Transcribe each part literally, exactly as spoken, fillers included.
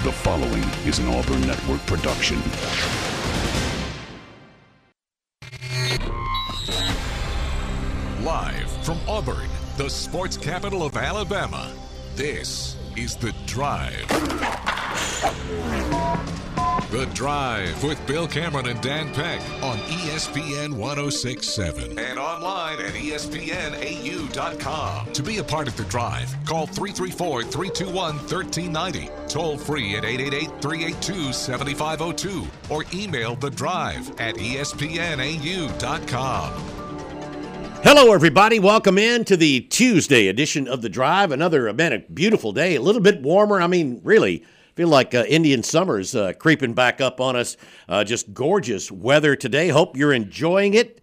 The following is an Auburn Network production. Live from Auburn, the sports capital of Alabama, this is The Drive. The Drive with Bill Cameron and Dan Peck on E S P N one oh six point seven and online at E S P N A U dot com. To be a part of The Drive, call three three four, three two one, one three nine zero, toll free at eight eight eight, three eight two, seven five zero two, or email The Drive at E S P N A U dot com. Hello, everybody. Welcome in to the Tuesday edition of The Drive. Another, man, a beautiful day. A little bit warmer. I mean, really, feel like uh, Indian summer's uh, creeping back up on us. Uh, just gorgeous weather today. Hope you're enjoying it.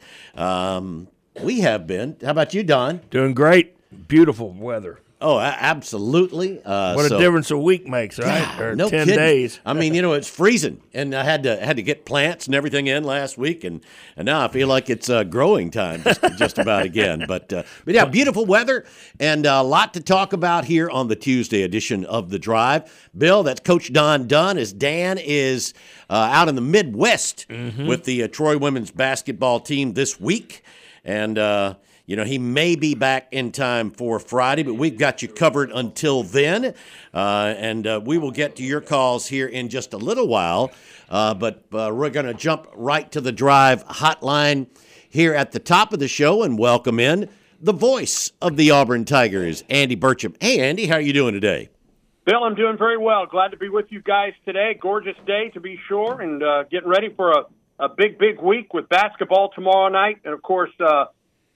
Um, we have been. How about you, Don? Doing great. Beautiful weather. Oh, a- absolutely. Uh, what a so, difference a week makes, right? God, or no ten kidding. days. I mean, you know, it's freezing, and I had to had to get plants and everything in last week, and, and now I feel like it's uh, growing time just, just about again. But uh, but yeah, beautiful weather and a lot to talk about here on the Tuesday edition of The Drive. Bill, that's Coach Don Dunn, as Dan is uh, out in the Midwest mm-hmm. with the uh, Troy women's basketball team this week, and. Uh, You know, he may be back in time for Friday, but we've got you covered until then. Uh, and uh, we will get to your calls here in just a little while. Uh, but uh, we're going to jump right to the Drive hotline here at the top of the show and welcome in the voice of the Auburn Tigers, Andy Burcham. Hey, Andy, how are you doing today? Bill, I'm doing very well. Glad to be with you guys today. Gorgeous day, to be sure, and uh, getting ready for a, a big, big week with basketball tomorrow night. And, of course, uh,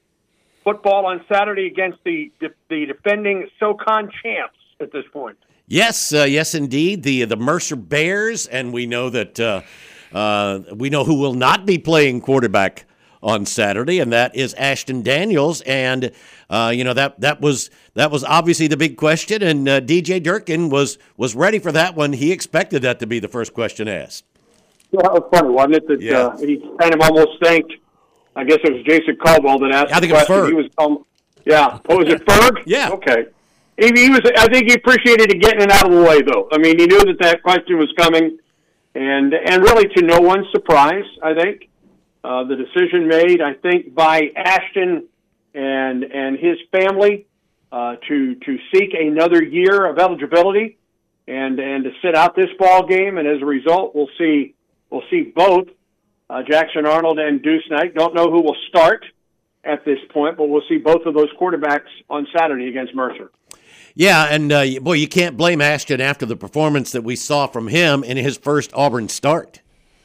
football on Saturday against the the defending SoCon champs at this point. Yes, uh, yes, indeed. The the Mercer Bears, and we know that uh, uh, we know who will not be playing quarterback on Saturday, and that is Ashton Daniels. And uh, you know that that was that was obviously the big question, and uh, D J Durkin was was ready for that one. He expected that to be the first question asked. Yeah, that was funny, wasn't it? That yeah. uh, he kind of almost thanked. I guess it was Jason Caldwell that asked I think the it was question. Ferg. He was, um, yeah. Oh, was it Ferg? Yeah. Okay. He, he was. I think he appreciated it getting it out of the way, though. I mean, he knew that that question was coming, and and really to no one's surprise, I think uh, the decision made, I think, by Ashton and and his family uh, to to seek another year of eligibility and and to sit out this ball game, and as a result, we'll see we'll see both. Uh, Jackson Arnold and Deuce Knight. Don't know who will start at this point, but we'll see both of those quarterbacks on Saturday against Mercer. Yeah, and, uh, boy, you can't blame Ashton after the performance that we saw from him in his first Auburn start.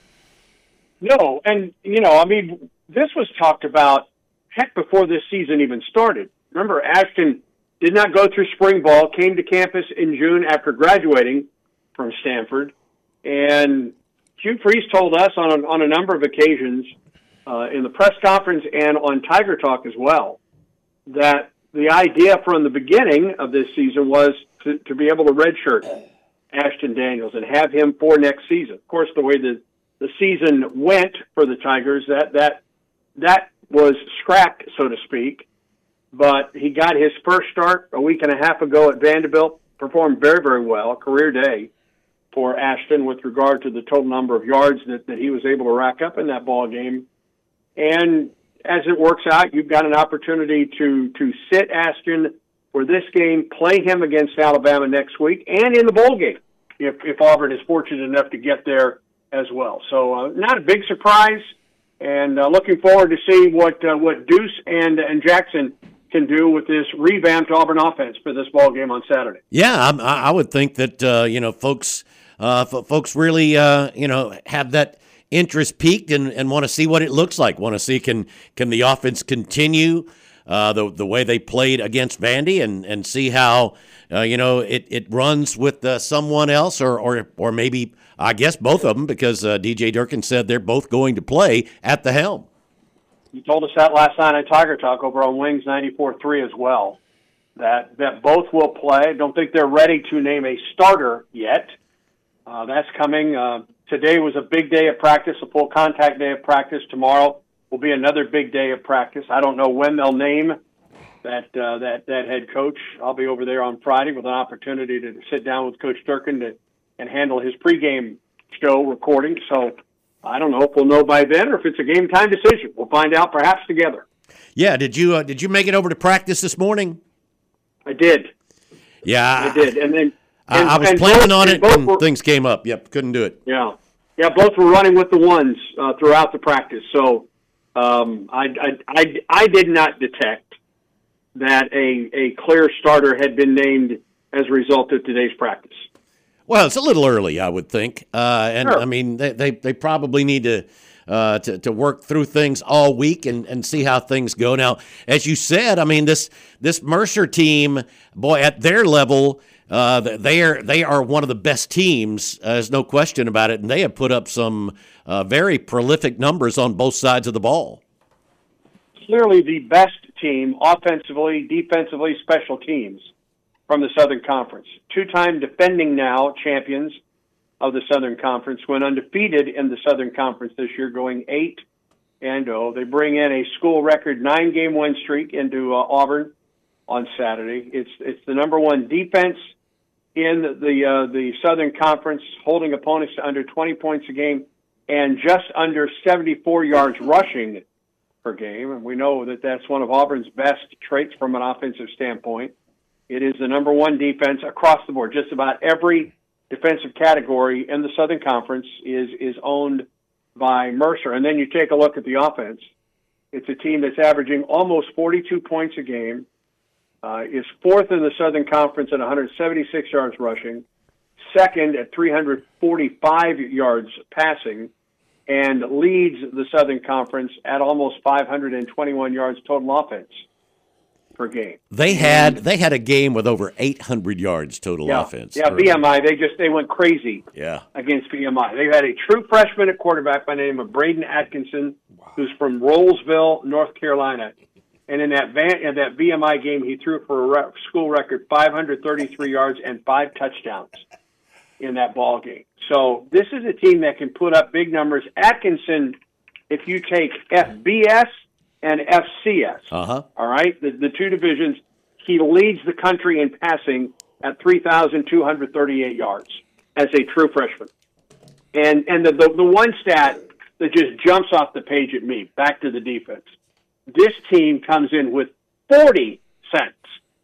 No, and, you know, I mean, this was talked about, heck, before this season even started. Remember, Ashton did not go through spring ball, came to campus in June after graduating from Stanford, and Hugh Freeze told us on a, on a number of occasions uh, in the press conference and on Tiger Talk as well that the idea from the beginning of this season was to, to be able to redshirt Ashton Daniels and have him for next season. Of course, the way the, the season went for the Tigers, that, that, that was scrapped, so to speak. But he got his first start a week and a half ago at Vanderbilt, performed very, very well, career day for Ashton with regard to the total number of yards that, that he was able to rack up in that ball game. And as it works out, you've got an opportunity to, to sit Ashton for this game, play him against Alabama next week, and in the bowl game, if, if Auburn is fortunate enough to get there as well. So uh, not a big surprise, and uh, looking forward to see what uh, what Deuce and, and Jackson can do with this revamped Auburn offense for this ball game on Saturday. Yeah, I, I would think that, uh, you know, folks – Uh, f- folks really, uh, you know, have that interest peaked and, and want to see what it looks like. Want to see can can the offense continue uh, the the way they played against Vandy, and, and see how uh, you know it, it runs with uh, someone else, or or or maybe I guess both of them, because uh, D J Durkin said they're both going to play at the helm. You told us that last night at Tiger Talk over on Wings ninety-four three as well. That that both will play. Don't think they're ready to name a starter yet. Uh, that's coming. Uh, today was a big day of practice, a full contact day of practice. Tomorrow will be another big day of practice. I don't know when they'll name that uh, that that head coach. I'll be over there on Friday with an opportunity to sit down with Coach Durkin to and handle his pregame show recording. So I don't know if we'll know by then or if it's a game time decision. We'll find out perhaps together. Yeah, did you uh, did you make it over to practice this morning? I did. Yeah, I did, and then and, I, I was and planning both, on and it, both and were, things came up. Yep, couldn't do it. Yeah, yeah, both were running with the ones uh, throughout the practice. So um, I, I, I, I did not detect that a a clear starter had been named as a result of today's practice. Well, it's a little early, I would think, uh, and Sure. I mean they, they they probably need to. Uh, to, to work through things all week and, and see how things go. Now, as you said, I mean, this this Mercer team, boy, at their level, uh, they are they are one of the best teams. Uh, there's no question about it, and they have put up some uh, very prolific numbers on both sides of the ball. Clearly the best team, offensively, defensively, special teams from the Southern Conference. Two-time defending now champions of the Southern Conference, went undefeated in the Southern Conference this year, going eight and oh. They bring in a school record nine-game win streak into uh, Auburn on Saturday. It's it's the number one defense in the uh, the Southern Conference, holding opponents to under twenty points a game and just under seventy-four yards rushing per game. And we know that that's one of Auburn's best traits from an offensive standpoint. It is the number one defense across the board. Just about every defensive category in the Southern Conference is is owned by Mercer. And then you take a look at the offense. It's a team that's averaging almost forty-two points a game, uh, is fourth in the Southern Conference at one hundred seventy-six yards rushing, second at three hundred forty-five yards passing, and leads the Southern Conference at almost five hundred twenty-one yards total offense per game. They had they had a game with over eight hundred yards total yeah. offense. Yeah, B M I, they just they went crazy yeah. against B M I. They had a true freshman at quarterback by the name of Braden Atkinson, wow. who's from Rollsville, North Carolina. And in that van, in that B M I game, he threw for a re- school record five hundred thirty-three yards and five touchdowns in that ball game. So this is a team that can put up big numbers. Atkinson, if you take F B S and F C S, uh-huh. all right, the, the two divisions, he leads the country in passing at three thousand two hundred thirty-eight yards as a true freshman. And and the, the, the one stat that just jumps off the page at me, back to the defense, this team comes in with forty sacks.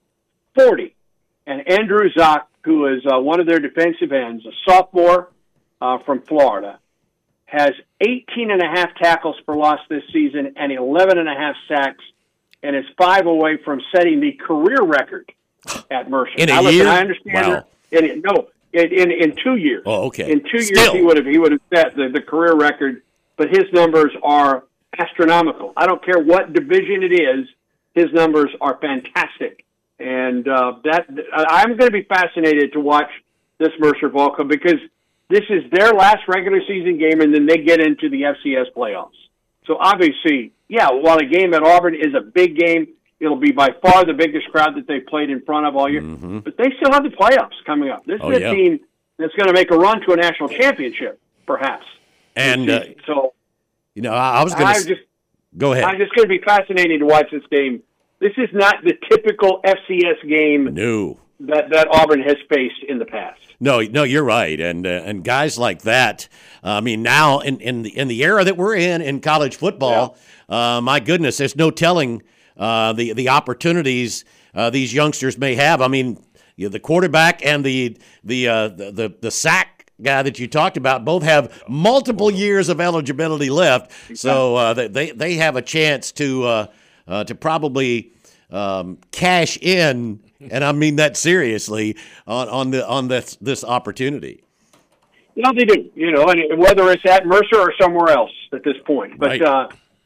forty. And Andrew Zock, who is uh, one of their defensive ends, a sophomore uh, from Florida, has eighteen and a half tackles for loss this season and eleven and a half sacks, and is five away from setting the career record at Mercer. In a now, listen, year? I understand. Wow. In, in, no, in, in in two years. Oh, okay. In two Still. years, he would have he would have set the, the career record. But his numbers are astronomical. I don't care what division it is. His numbers are fantastic, and uh, that I'm going to be fascinated to watch this Mercer ball club because this is their last regular season game, and then they get into the F C S playoffs. So obviously, yeah, while a game at Auburn is a big game, it'll be by far the biggest crowd that they've played in front of all year. Mm-hmm. But they still have the playoffs coming up. This oh, is a yeah. team that's going to make a run to a national championship, perhaps. And uh, so, you know, I, I was going to just go ahead. I'm just going to be fascinating to watch this game. This is not the typical F C S game no. that, that Auburn has faced in the past. No, no, you're right, and uh, and guys like that. Uh, I mean, now in in the in the era that we're in in college football, yeah. uh, my goodness, there's no telling uh, the the opportunities uh, these youngsters may have. I mean, you know, the quarterback and the the, uh, the the the sack guy that you talked about both have multiple years of eligibility left, exactly. so uh, they they have a chance to uh, uh, to probably um, cash in. And I mean that seriously on, on the on this this opportunity. No, they do. You know, and whether it's at Mercer or somewhere else at this point. But right. uh,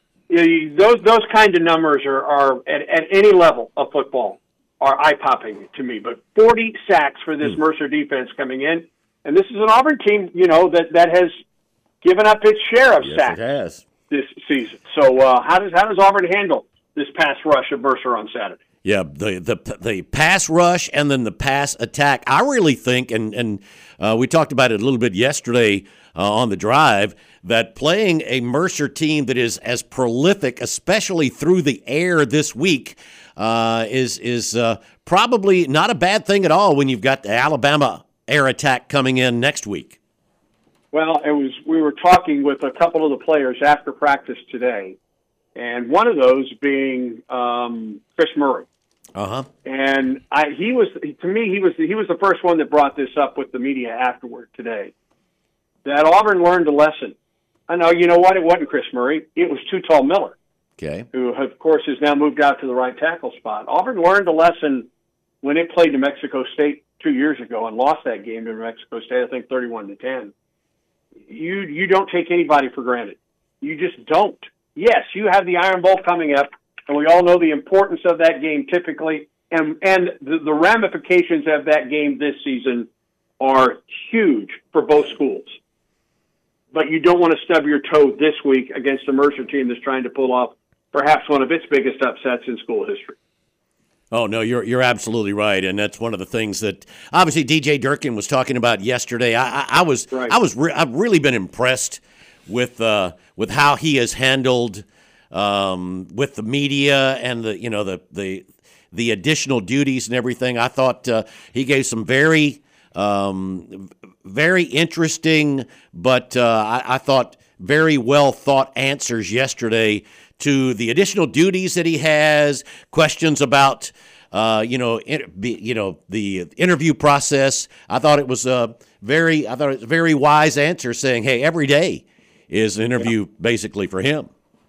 you know, those those kind of numbers are, are at, at any level of football are eye popping to me. But forty sacks for this mm. Mercer defense coming in, and this is an Auburn team, you know, that, that has given up its share of yes, sacks it has. this season. So uh, how does how does Auburn handle this pass rush of Mercer on Saturday? Yeah, the, the the pass rush and then the pass attack. I really think, and and uh, we talked about it a little bit yesterday uh, on the drive, that playing a Mercer team that is as prolific, especially through the air this week, uh, is is uh, probably not a bad thing at all when you've got the Alabama air attack coming in next week? Well, it was. We were talking with a couple of the players after practice today, and one of those being um, Chris Murray. Uh huh. And I, he was to me, he was he was the first one that brought this up with the media afterward today. That Auburn learned a lesson. I know, you know what? It wasn't Chris Murray. It was Too Tall Miller, okay, who of course has now moved out to the right tackle spot. Auburn learned a lesson when it played New Mexico State two years ago and lost that game to New Mexico State, I think thirty-one to ten. You you don't take anybody for granted. You just don't. Yes, you have the Iron Bowl coming up, and we all know the importance of that game typically, and and the, the ramifications of that game this season are huge for both schools. But you don't want to stub your toe this week against a Mercer team that's trying to pull off perhaps one of its biggest upsets in school history. Oh, no, you're you're absolutely right, and that's one of the things that obviously D J Durkin was talking about yesterday. I, I, I was right. I was re- I've really been impressed with uh, with how he has handled um, with the media and the you know the the the additional duties and everything. I thought uh, he gave some very um, very interesting, but uh, I, I thought very well thought answers yesterday to the additional duties that he has, questions about, uh, you know, in, be, you know, the interview process. I thought it was a very, I thought it was a very wise answer, saying, "Hey, every day is an interview yeah. basically for him."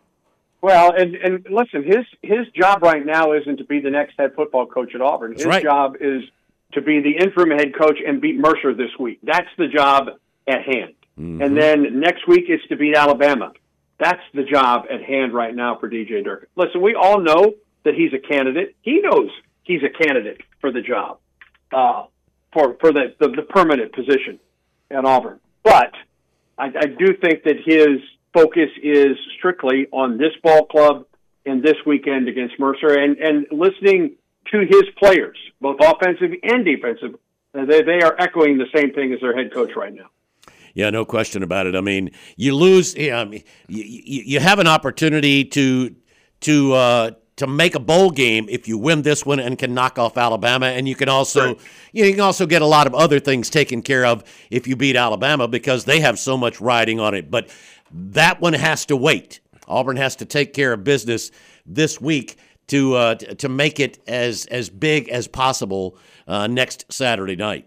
Well, and and listen, his his job right now isn't to be the next head football coach at Auburn. His That's right. job is to be the interim head coach and beat Mercer this week. That's the job at hand. Mm-hmm. And then next week is to beat Alabama. That's the job at hand right now for D J Durkin. Listen, we all know that he's a candidate. He knows he's a candidate for the job, uh, for for the, the, the permanent position at Auburn. But I, I do think that his focus is strictly on this ball club and this weekend against Mercer, and, and listening to his players, both offensive and defensive. They, they are echoing the same thing as their head coach right now. Yeah, no question about it. I mean, you lose. You, know, you, you have an opportunity to to uh, to make a bowl game if you win this one and can knock off Alabama, and you can also right. you, know, you can also get a lot of other things taken care of if you beat Alabama because they have so much riding on it. But that one has to wait. Auburn has to take care of business this week to uh, to make it as as big as possible uh, next Saturday night.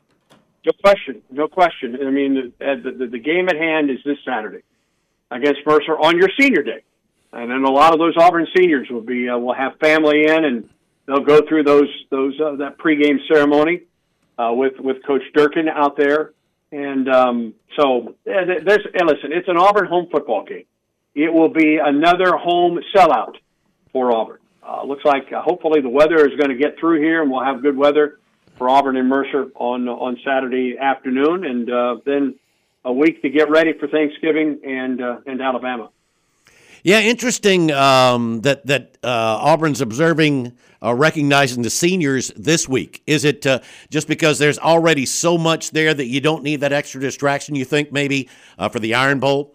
No question, no question. I mean, the, the, the game at hand is this Saturday against Mercer on your senior day, and then a lot of those Auburn seniors will be uh, will have family in, and they'll go through those those uh, that pregame ceremony uh, with with Coach Durkin out there, and um, so yeah, there's and listen, it's an Auburn home football game. It will be another home sellout for Auburn. Uh, looks like uh, hopefully the weather is going to get through here, and we'll have good weather for Auburn and Mercer on on Saturday afternoon, and uh, then a week to get ready for Thanksgiving and uh, and Alabama. Yeah, interesting um, that that uh, Auburn's observing, uh, recognizing the seniors this week. Is it uh, just because there's already so much there that you don't need that extra distraction? You think maybe uh, for the Iron Bowl?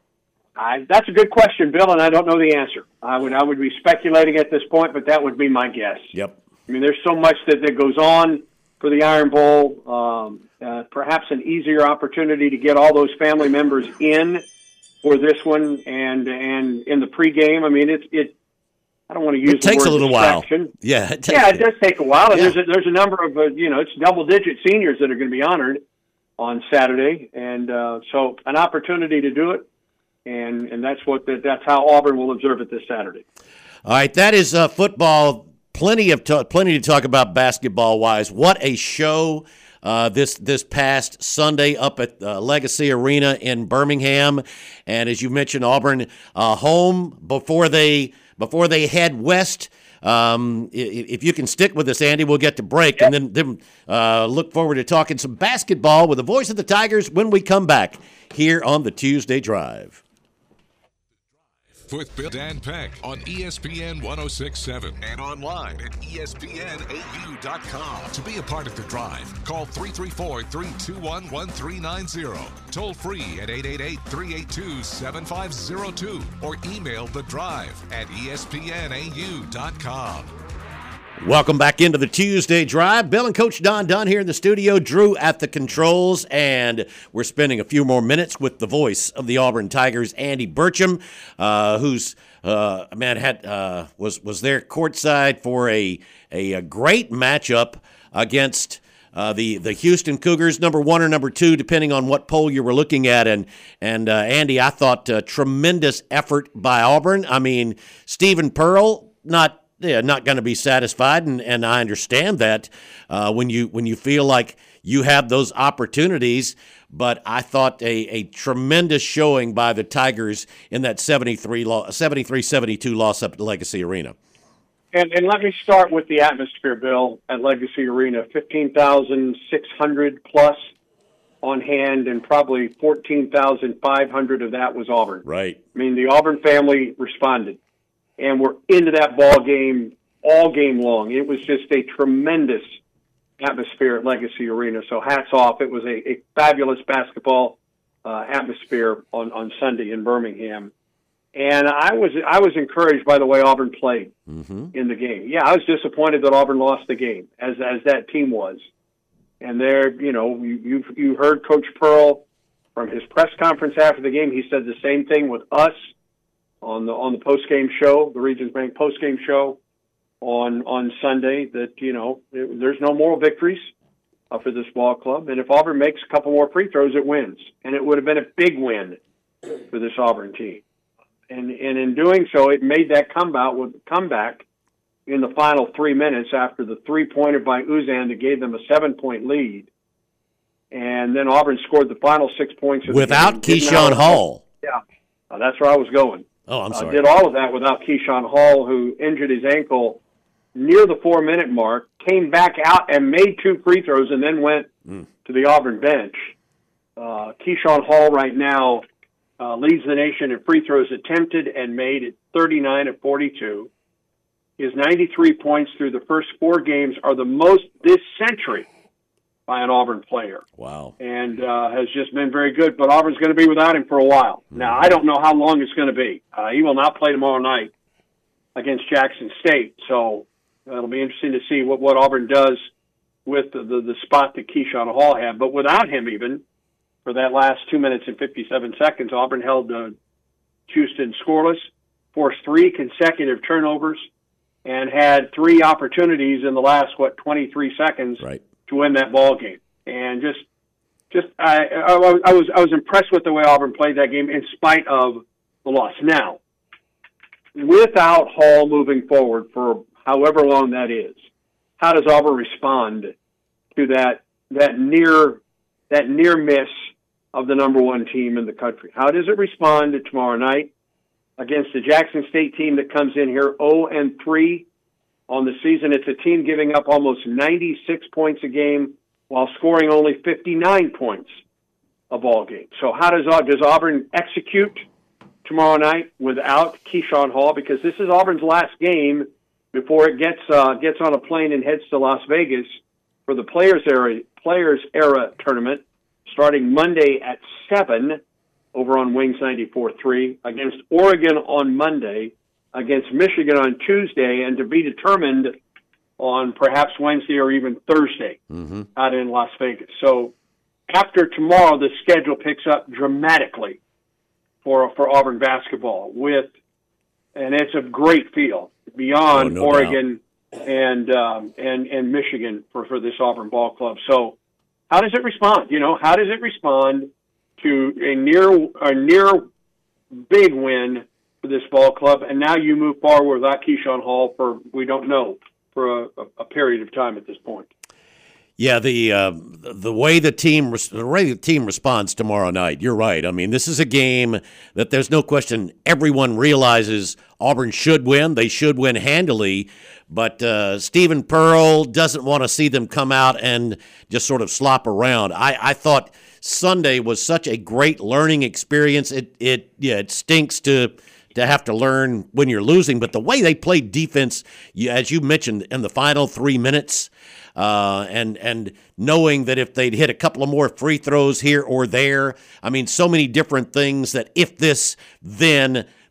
I, that's a good question, Bill, and I don't know the answer. I would I would be speculating at this point, but that would be my guess. Yep. I mean, there's so much that, that goes on for the Iron Bowl. Um, uh, perhaps an easier opportunity to get all those family members in for this one, and and in the pregame. I mean, it's it. I don't want to use it the takes word a little distraction. while. Yeah, it yeah, it does take a while, and yeah. there's a, there's a number of uh, you know it's double digit seniors that are going to be honored on Saturday, and uh, so an opportunity to do it, and and that's what the, that's how Auburn will observe it this Saturday. All right, that is uh, football. Plenty of t- plenty to talk about basketball wise. What a show uh, this this past Sunday up at uh, Legacy Arena in Birmingham, and as you mentioned, Auburn uh, home before they before they head west. Um, if you can stick with us, Andy, we'll get to break, and then, then uh, look forward to talking some basketball with the voice of the Tigers when we come back here on the Tuesday Drive. With Bill Dan Peck on E S P N one oh six point seven and online at E S P N A U dot com. To be a part of the drive, call three three four, three two one, one three nine zero. Toll free at eight eight eight, three eight two, seven five zero two or email the drive at E S P N A U dot com. Welcome back into the Tuesday Drive. Bill and Coach Don Dunn here in the studio, Drew at the controls, and we're spending a few more minutes with the voice of the Auburn Tigers, Andy Burcham, uh, who's uh, man had uh, was was there courtside for a a, a great matchup against uh, the the Houston Cougars, number one or number two, depending on what poll you were looking at. And and uh, Andy, I thought uh, tremendous effort by Auburn. I mean, Stephen Pearl, not. Yeah, not going to be satisfied, and, and I understand that uh, when you when you feel like you have those opportunities. But I thought a, a tremendous showing by the Tigers in that seventy-three seventy-two loss up at Legacy Arena. And, and let me start with the atmosphere, Bill, at Legacy Arena. fifteen thousand six hundred plus on hand, and probably fourteen thousand five hundred of that was Auburn. Right. I mean, the Auburn family responded. And we're into that ball game all game long. It was just a tremendous atmosphere at Legacy Arena. So hats off. It was a, a fabulous basketball uh, atmosphere on, on Sunday in Birmingham. And I was I was encouraged by the way Auburn played mm-hmm. in the game. Yeah, I was disappointed that Auburn lost the game, as as that team was. And there, you know, you you've, you heard Coach Pearl from his press conference after the game. He said the same thing with us. On the on the post game show, the Regions Bank post game show on on Sunday, that you know it, there's no moral victories uh, for this ball club, and if Auburn makes a couple more free throws, it wins, and it would have been a big win for this Auburn team. And and in doing so, it made that comeback with comeback in the final three minutes after the three pointer by Uzan that gave them a seven point lead, and then Auburn scored the final six points without Keyshawn Hall. Yeah, uh, that's where I was going. Oh, I'm sorry. Uh, did all of that without Keyshawn Hall, who injured his ankle near the four-minute mark, came back out and made two free throws, and then went mm. to the Auburn bench. Uh, Keyshawn Hall right now uh, leads the nation in free throws attempted and made at thirty-nine of forty-two. His ninety-three points through the first four games are the most this century by an Auburn player. Wow. And uh, has just been very good, but Auburn's going to be without him for a while. Mm-hmm. Now, I don't know how long it's going to be. Uh, he will not play tomorrow night against Jackson State, so it'll be interesting to see what, what Auburn does with the, the, the spot that Keyshawn Hall had. But without him even, for that last two minutes and fifty-seven seconds, Auburn held uh, Houston scoreless, forced three consecutive turnovers, and had three opportunities in the last, what, twenty-three seconds right. to win that ball game. And just, just I, I, I was I was impressed with the way Auburn played that game in spite of the loss. Now, without Hall moving forward for however long that is, how does Auburn respond to that that near that near miss of the number one team in the country? How does it respond to tomorrow night against the Jackson State team that comes in here oh and three on the season? It's a team giving up almost ninety-six points a game while scoring only fifty-nine points a ball game. So how does does Auburn execute tomorrow night without Keyshawn Hall? Because this is Auburn's last game before it gets uh, gets on a plane and heads to Las Vegas for the Players Era Players Era tournament, starting Monday at seven over on Wings ninety-four point three, against Oregon on Monday, against Michigan on Tuesday, and to be determined on perhaps Wednesday or even Thursday mm-hmm. out in Las Vegas. So after tomorrow, the schedule picks up dramatically for for Auburn basketball with, and it's a great field beyond oh, no Oregon doubt. and um, and and Michigan for, for this Auburn ball club. So how does it respond? You know, how does it respond to a near a near big win for this ball club, and now you move forward without Keyshawn Hall for we don't know for a, a period of time at this point. Yeah, the uh, the way the team the way the team responds tomorrow night, you're right. I mean, this is a game that there's no question everyone realizes Auburn should win. They should win handily, but uh, Stephen Pearl doesn't want to see them come out and just sort of slop around. I, I thought Sunday was such a great learning experience. It it yeah, it stinks to to have to learn when you're losing, but the way they played defense, as you mentioned, in the final three minutes. Uh, and and knowing that if they'd hit a couple of more free throws here or there, I mean, so many different things that if this, then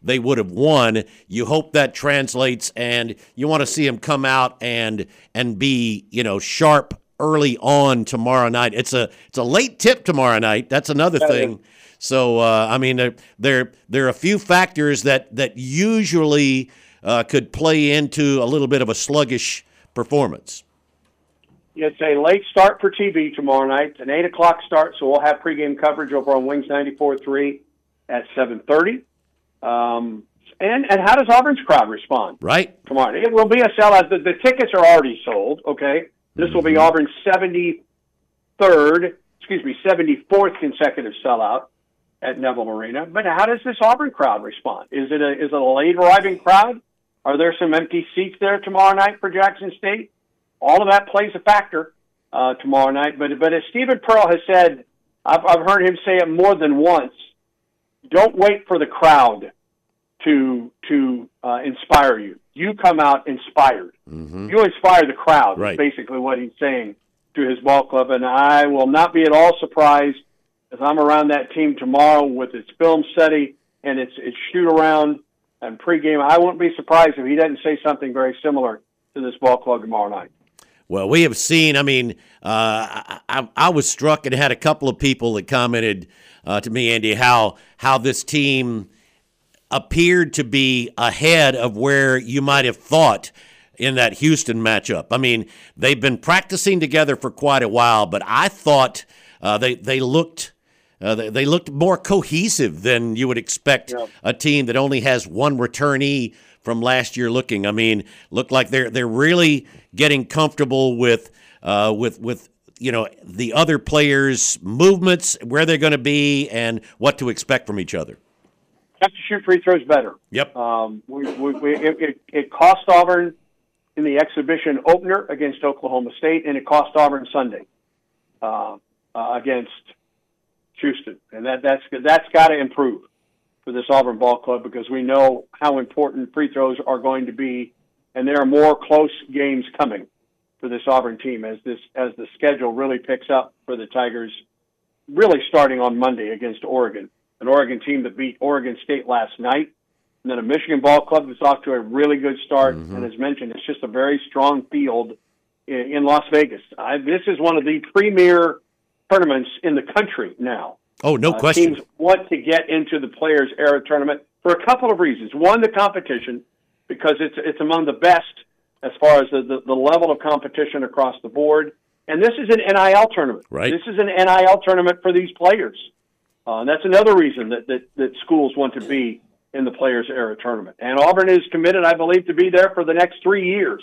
they would have won. You hope that translates, and you want to see them come out and and be, you know, sharp early on tomorrow night. It's a it's a late tip tomorrow night. That's another thing. So uh, I mean, there there there are a few factors that that usually uh, could play into a little bit of a sluggish performance. It's a late start for T V tomorrow night. It's an eight o'clock start, so we'll have pregame coverage over on Wings ninety-four point three at seven thirty. Um, and, and how does Auburn's crowd respond? Right. Tomorrow night? It will be a sellout. The, the tickets are already sold, okay? This will be Auburn's seventy-third, excuse me, seventy-fourth consecutive sellout at Neville Arena. But how does this Auburn crowd respond? Is it a, is it a late-arriving crowd? Are there some empty seats there tomorrow night for Jackson State? All of that plays a factor uh, tomorrow night. But but as Stephen Pearl has said, I've, I've heard him say it more than once, don't wait for the crowd to to uh, inspire you. You come out inspired. Mm-hmm. You inspire the crowd, right. is basically what he's saying to his ball club. And I will not be at all surprised as I'm around that team tomorrow with its film study and its, its shoot-around and pregame. I wouldn't be surprised if he doesn't say something very similar to this ball club tomorrow night. Well, we have seen, I mean, uh, I, I, I was struck and had a couple of people that commented uh, to me, Andy, how how this team appeared to be ahead of where you might have thought in that Houston matchup. I mean, they've been practicing together for quite a while, but I thought uh, they, they looked uh, they, they looked more cohesive than you would expect yeah. a team that only has one returnee from last year looking. I mean, look like they're they're really getting comfortable with uh, with with you know the other players' movements, where they're going to be, and what to expect from each other. Have to shoot free throws better. Yep. Um, we, we, we, it, it, it cost Auburn in the exhibition opener against Oklahoma State, and it cost Auburn Sunday uh, uh, against Houston, and that that's that's got to improve for this Auburn ball club, because we know how important free throws are going to be, and there are more close games coming for this Auburn team as this as the schedule really picks up for the Tigers, really starting on Monday against Oregon, an Oregon team that beat Oregon State last night, and then a Michigan ball club that's off to a really good start, mm-hmm. and as mentioned, it's just a very strong field in, in Las Vegas. I, this is one of the premier tournaments in the country now. Oh, no uh, question. Teams want to get into the Players Era Tournament for a couple of reasons. One, the competition, because it's it's among the best as far as the, the, the level of competition across the board. And this is an N I L tournament. Right. This is an N I L tournament for these players. Uh, and that's another reason that, that, that schools want to be in the Players Era Tournament. And Auburn is committed, I believe, to be there for the next three years.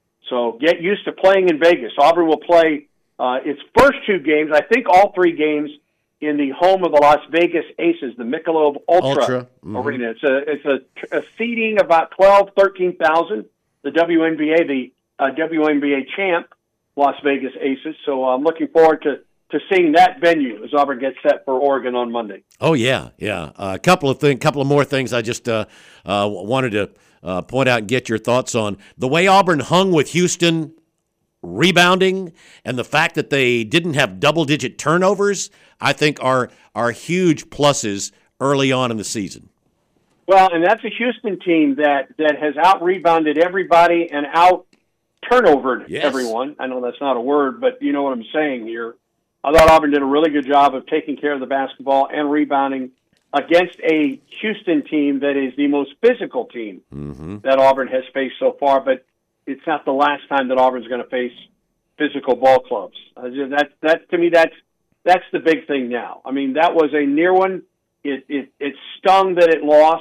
So get used to playing in Vegas. Auburn will play uh, its first two games, I think all three games, in the home of the Las Vegas Aces, the Michelob Ultra, Ultra. Mm-hmm. Arena. It's a it's a, a seating about twelve, thirteen thousand. The W N B A, the uh, W N B A champ, Las Vegas Aces. So I'm looking forward to, to seeing that venue as Auburn gets set for Oregon on Monday. Oh yeah, yeah. Uh, a couple of things, couple of more things. I just uh, uh, wanted to uh, point out and get your thoughts on the way Auburn hung with Houston, rebounding, and the fact that they didn't have double-digit turnovers. I think are are huge pluses early on in the season. Well, and that's a Houston team that, that has out-rebounded everybody and out-turnovered yes. everyone. I know that's not a word, but you know what I'm saying here. I thought Auburn did a really good job of taking care of the basketball and rebounding against a Houston team that is the most physical team mm-hmm. that Auburn has faced so far, but it's not the last time that Auburn's going to face physical ball clubs. Uh, that, that, to me, that's That's the big thing now. I mean, that was a near one. It, it it stung that it lost.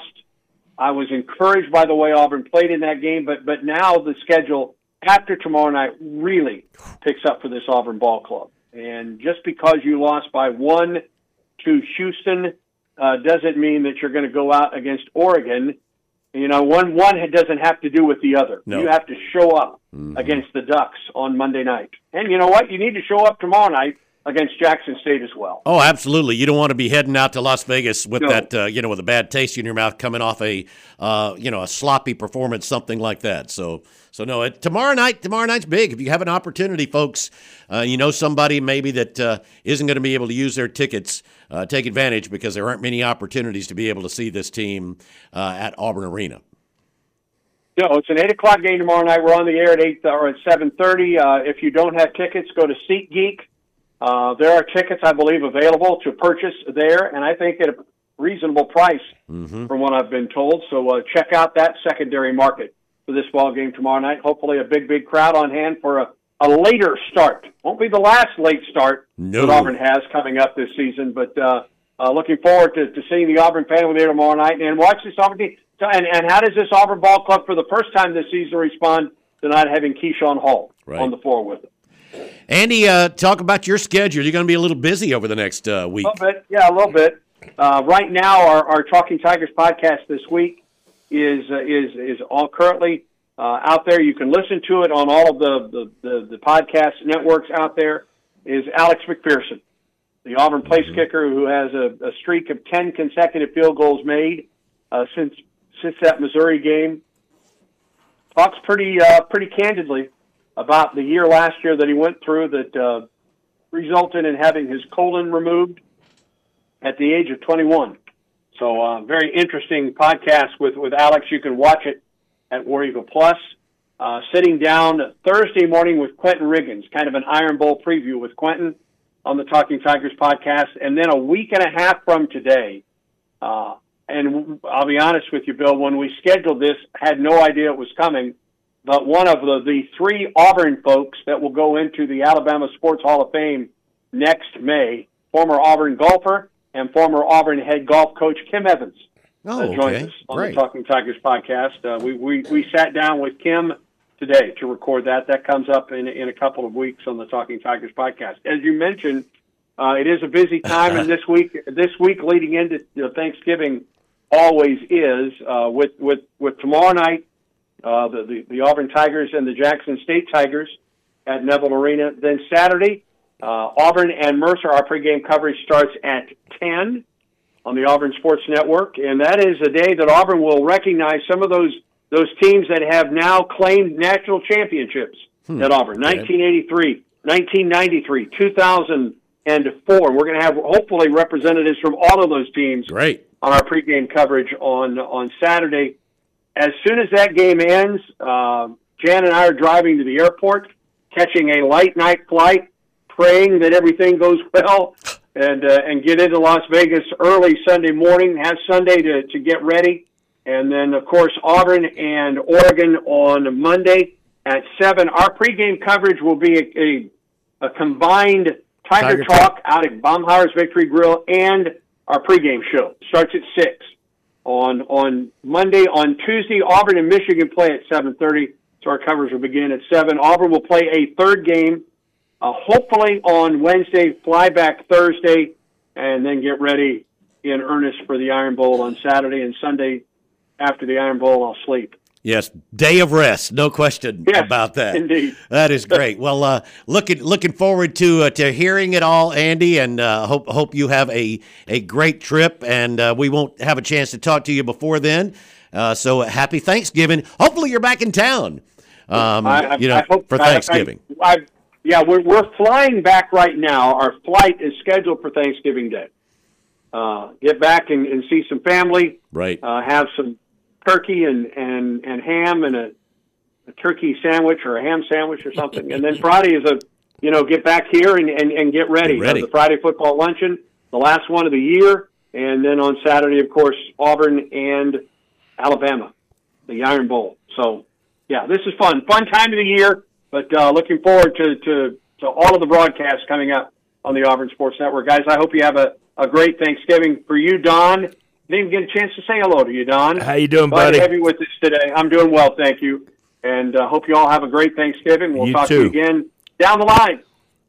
I was encouraged by the way Auburn played in that game, but but now the schedule after tomorrow night really picks up for this Auburn ball club. And just because you lost by one to Houston uh, doesn't mean that you're going to go out against Oregon. You know, one one doesn't have to do with the other. No. You have to show up mm-hmm. against the Ducks on Monday night. And you know what? You need to show up tomorrow night against Jackson State as well. Oh, absolutely. You don't want to be heading out to Las Vegas with No. that, uh, you know, with a bad taste in your mouth coming off a, uh, you know, a sloppy performance, something like that. So, so no, it, tomorrow night, tomorrow night's big. If you have an opportunity, folks, uh, you know somebody maybe that uh, isn't going to be able to use their tickets, uh, take advantage because there aren't many opportunities to be able to see this team uh, at Auburn Arena. No, it's an eight o'clock game tomorrow night. We're on the air at eight or at seven thirty. Uh, if you don't have tickets, go to SeatGeek. Uh, there are tickets, I believe, available to purchase there, and I think at a reasonable price mm-hmm. from what I've been told. So uh, check out that secondary market for this ball game tomorrow night. Hopefully a big, big crowd on hand for a, a later start. Won't be the last late start no. that Auburn has coming up this season, but uh, uh, looking forward to, to seeing the Auburn family there tomorrow night and watch this Auburn team. And, and how does this Auburn ball club for the first time this season respond to not having Keyshawn Hall right. on the floor with them? Andy, uh, talk about your schedule. You're going to be a little busy over the next uh, week. A little bit, yeah, a little bit. Uh, right now, our, our Talking Tigers podcast this week is uh, is is all currently uh, out there. You can listen to it on all of the, the, the, the podcast networks out there. Is Alex McPherson, the Auburn place mm-hmm. kicker who has a, a streak of ten consecutive field goals made uh, since since that Missouri game. Talks pretty uh, pretty candidly about the year last year that he went through that uh, resulted in having his colon removed at the age of twenty-one. So uh, very interesting podcast with, with Alex. You can watch it at War Eagle Plus. Uh, sitting down Thursday morning with Quentin Riggins, kind of an Iron Bowl preview with Quentin on the Talking Tigers podcast. And then a week and a half from today, uh, and I'll be honest with you, Bill, when we scheduled this, had no idea it was coming, but one of the, the three Auburn folks that will go into the Alabama Sports Hall of Fame next May, former Auburn golfer and former Auburn head golf coach Kim Evans, oh, uh, joins okay. us on Great. the Talking Tigers podcast. Uh, we, we, we sat down with Kim today to record that. That comes up in, in a couple of weeks on the Talking Tigers podcast. As you mentioned, uh, it is a busy time, and this week, this week leading into you know, Thanksgiving always is, uh, with, with, with tomorrow night, Uh, the, the, the Auburn Tigers and the Jackson State Tigers at Neville Arena. Then Saturday, uh, Auburn and Mercer, our pregame coverage starts at ten on the Auburn Sports Network. And that is a day that Auburn will recognize some of those those teams that have now claimed national championships hmm. at Auburn. nineteen eighty-three, nineteen ninety-three, two thousand four. We're going to have hopefully representatives from all of those teams Great. on our pregame coverage on, on Saturday. As soon as that game ends, uh, Jan and I are driving to the airport, catching a light night flight, praying that everything goes well, and uh, and get into Las Vegas early Sunday morning, have Sunday to, to get ready. And then, of course, Auburn and Oregon on Monday at seven. Our pregame coverage will be a, a, a combined Tiger, Tiger Talk, Talk out at Baumhauer's Victory Grill and our pregame show. Starts at six. On on Monday, on Tuesday, Auburn and Michigan play at seven thirty, so our coverage will begin at seven. Auburn will play a third game, uh, hopefully on Wednesday, fly back Thursday, and then get ready in earnest for the Iron Bowl on Saturday. And Sunday, after the Iron Bowl, I'll sleep. Yes, day of rest, no question yes, about that. Indeed, that is great. Well, uh, looking looking forward to uh, to hearing it all, Andy, and uh, hope hope you have a a great trip. And uh, we won't have a chance to talk to you before then. Uh, so happy Thanksgiving. Hopefully, you're back in town. Um, I, I, you know, I hope, for Thanksgiving. I, I, yeah, we're we're flying back right now. Our flight is scheduled for Thanksgiving Day. Uh, get back and, and see some family. Right. Uh, have some turkey and, and, and ham and a, a turkey sandwich or a ham sandwich or something. And then Friday is a, you know, get back here and, and, and get ready. Get ready. Uh, the Friday football luncheon, the last one of the year. And then on Saturday, of course, Auburn and Alabama, the Iron Bowl. So, yeah, this is fun. Fun time of the year, but uh, looking forward to, to, to all of the broadcasts coming up on the Auburn Sports Network. Guys, I hope you have a, a great Thanksgiving. For you, Don, didn't even get a chance to say hello to you, Don. How you doing, Glad buddy? to have you with us today. I'm doing well, thank you. And uh, hope you all have a great Thanksgiving. We'll You talk too. to you again down the line.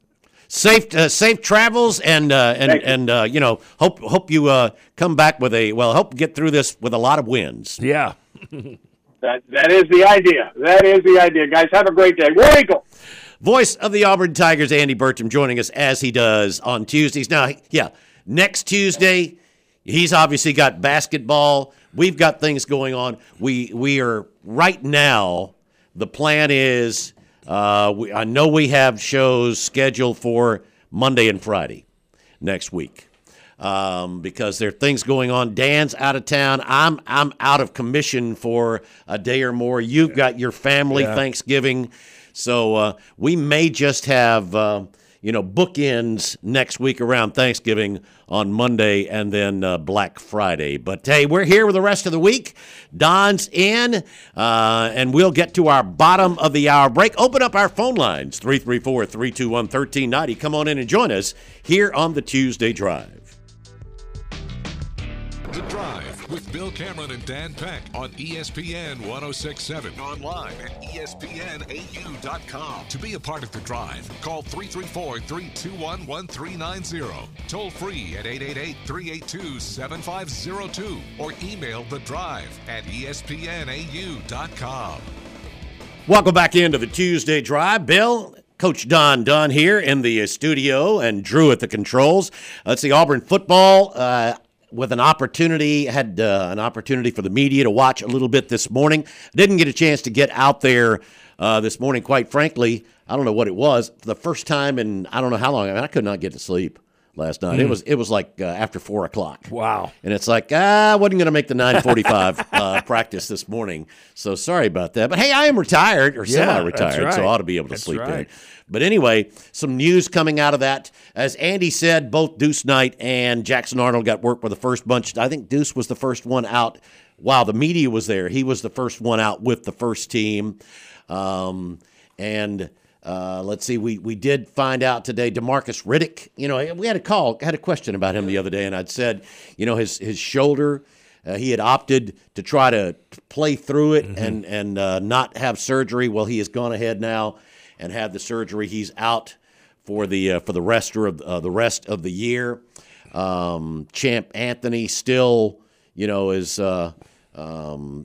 Safe uh, safe travels, and uh, and Thank you. and uh, you know, hope hope you uh, come back with a well. Hope get through this with a lot of wins. Yeah. That that is the idea. That is the idea, guys. Have a great day. War Eagle. Voice of the Auburn Tigers, Andy Burcham, joining us as he does on Tuesdays. Now, yeah, next Tuesday, he's obviously got basketball. We've got things going on. We we are right now. The plan is, uh, we, I know we have shows scheduled for Monday and Friday next week um, because there are things going on. Dan's out of town. I'm I'm out of commission for a day or more. You've got your family Yeah. Thanksgiving, so uh, we may just have uh, you know bookends next week around Thanksgiving on Monday and then uh, Black Friday. But hey, we're here with the rest of the week. Don's in, uh, and we'll get to our bottom of the hour break. Open up our phone lines, three three four, three two one, one three nine zero. Come on in and join us here on the Tuesday Drive. The Drive with Bill Cameron and Dan Peck on E S P N ten sixty-seven. Online at E S P N A U dot com. To be a part of The Drive, call three three four, three two one, one three nine zero. Toll free at eight eight eight, three eight two, seven five zero two. Or email The Drive at E S P N A U dot com. Welcome back into the Tuesday Drive. Bill, Coach Don Dunn here in the studio and Drew at the controls. Let's see, Auburn football uh, with an opportunity, had uh, an opportunity for the media to watch a little bit this morning. Didn't get a chance to get out there uh, this morning, quite frankly. I don't know what it was. For the first time in I don't know how long. I mean, I could not get to sleep last night. Mm. It was it was like uh, after four o'clock. Wow. And it's like, ah, I wasn't going to make the nine forty-five uh, practice this morning. So sorry about that. But, hey, I am retired or Yeah, semi-retired, that's right. so I ought to be able to That's sleep right. in. But anyway, some news coming out of that. As Andy said, both Deuce Knight and Jackson Arnold got work for the first bunch. I think Deuce was the first one out while the media was there. He was the first one out with the first team. Um, and uh, let's see, we we did find out today, DeMarcus Riddick, you know, we had a call, had a question about him the other day, and I'd said, you know, his, his shoulder, uh, he had opted to try to play through it mm-hmm. and, and uh, not have surgery. Well, he has gone ahead now and had the surgery. He's out for the uh, for the rest of uh, the rest of the year. Um, Champ Anthony still, you know, is uh, um,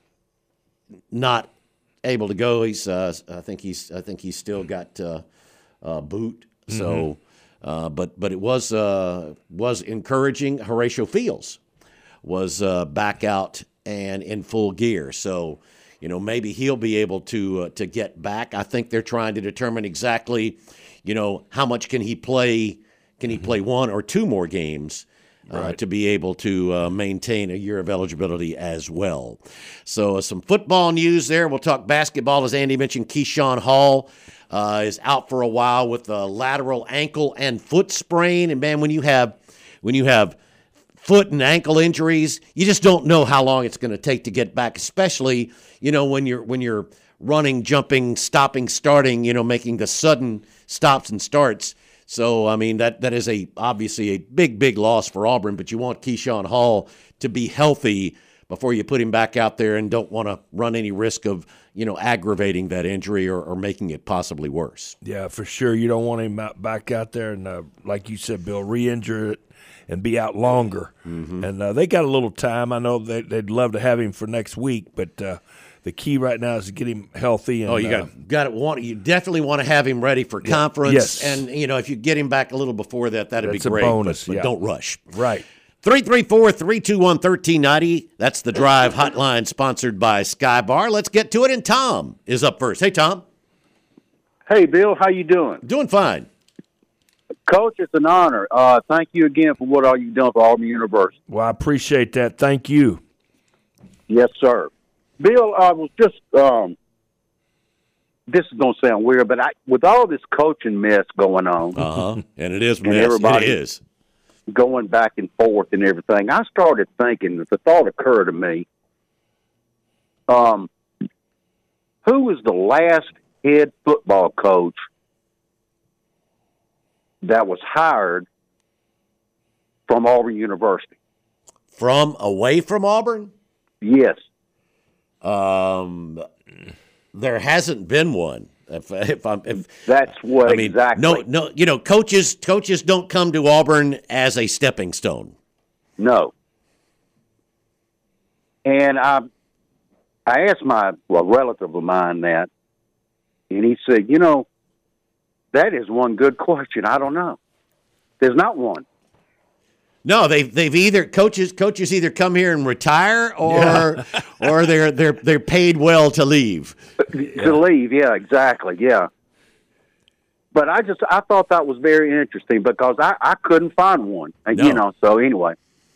not able to go. He's uh, I think he's I think he's still got uh, uh, boot. Mm-hmm. So, uh, but but it was uh, was encouraging. Horatio Fields was uh, back out and in full gear. So, you know, maybe he'll be able to uh, to get back. I think they're trying to determine exactly, you know, how much can he play? Can he mm-hmm. play one or two more games uh, right. to be able to uh, maintain a year of eligibility as well? So uh, some football news there. We'll talk basketball. As Andy mentioned, Keyshawn Hall uh, is out for a while with a lateral ankle and foot sprain. And man, when you have when you have foot and ankle injuries, you just don't know how long it's going to take to get back, especially, you know, when you're when you're running, jumping, stopping, starting, you know, making the sudden stops and starts. So, I mean, that that is a obviously a big, big loss for Auburn, but you want Keyshawn Hall to be healthy before you put him back out there and don't want to run any risk of, you know, aggravating that injury or, or making it possibly worse. Yeah, for sure. You don't want him out, back out there and, uh, like you said, Bill, re-injure it and be out longer. Mm-hmm. And uh, they got a little time. I know they, they'd love to have him for next week, but uh, the key right now is to get him healthy. And, oh, you got uh, got to want you definitely want to have him ready for yeah, conference. Yes. And you know, if you get him back a little before that, that'd That's be great. A bonus, but, but yeah. don't rush. Right. three three four, three two one, one three nine zero. That's the Drive hotline sponsored by Sky Bar. Let's get to it. And Tom is up first. Hey, Tom. Hey, Bill. How you doing? Doing fine. Coach, it's an honor. Uh, thank you again for what all you've done for Auburn University. Well, I appreciate that. Thank you. Yes, sir. Bill, I was just, um, this is going to sound weird, but I, with all this coaching mess going on. Uh-huh. And it is and mess. everybody it is. Going back and forth and everything, I started thinking, the thought occurred to me, um, who was the last head football coach that was hired from Auburn University? From away from Auburn? Yes. Um, there hasn't been one. If, if I'm, if, That's what I mean, exactly. No, no. You know, coaches, coaches don't come to Auburn as a stepping stone. No. And I, I asked my well, relative of mine that, and he said, you know, that is one good question. I don't know. There's not one. No, they've they've either coaches coaches either come here and retire or yeah. or they're they're they're paid well to leave. Yeah. To leave, yeah, exactly, yeah. But I just I thought that was very interesting because I, I couldn't find one, and, no. you know. So anyway,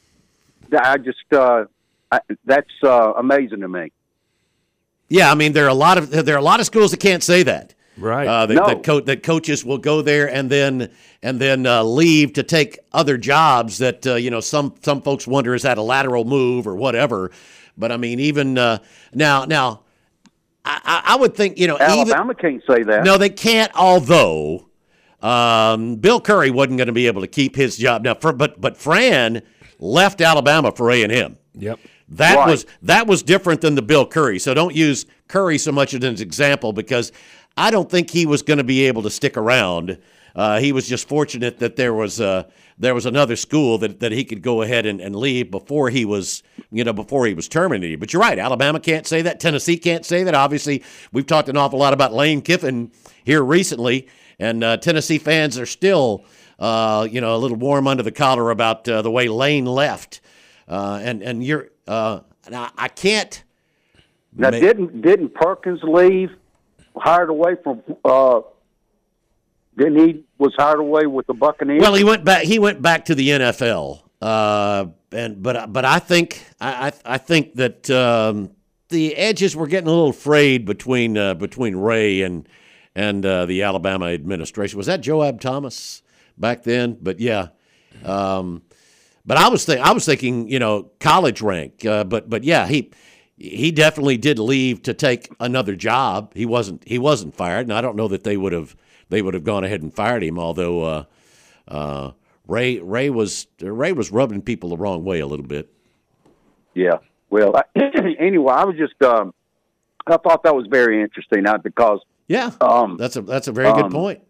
I just uh, I, that's uh, amazing to me. Yeah, I mean there are a lot of there are a lot of schools that can't say that. Right. Uh, that, no. that, co- that coaches will go there and then and then uh, leave to take other jobs that uh, you know some some folks wonder, is that a lateral move or whatever. But I mean, even uh, now now I, I would think you know Alabama even, can't say that. No, they can't. Although um, Bill Curry wasn't going to be able to keep his job now, for, but but Fran left Alabama for A and M. Yep. That right. was that was different than the Bill Curry. So don't use Curry so much as an example because I don't think he was going to be able to stick around. Uh, he was just fortunate that there was uh, there was another school that, that he could go ahead and, and leave before he was you know before he was terminated. But you're right, Alabama can't say that. Tennessee can't say that. Obviously, we've talked an awful lot about Lane Kiffin here recently, and uh, Tennessee fans are still uh, you know a little warm under the collar about uh, the way Lane left. Uh, and and you're uh, now I can't. Now ma- didn't didn't Perkins leave? Hired away from, uh, didn't he was hired away with the Buccaneers? Well, he went back. He went back to the N F L, uh, and but but I think I I, I think that um, the edges were getting a little frayed between uh, between Ray and and uh, the Alabama administration. Was that Joab Thomas back then? But yeah, um, but I was think I was thinking you know college rank. Uh, but but yeah, he. He definitely did leave to take another job. He wasn't. He wasn't fired, and I don't know that they would have. They would have gone ahead and fired him. Although uh, uh, Ray Ray was Ray was rubbing people the wrong way a little bit. Yeah. Well, I, anyway, I was just. Um, I thought that was very interesting, not because. Yeah. Um, that's a that's a very good um, point.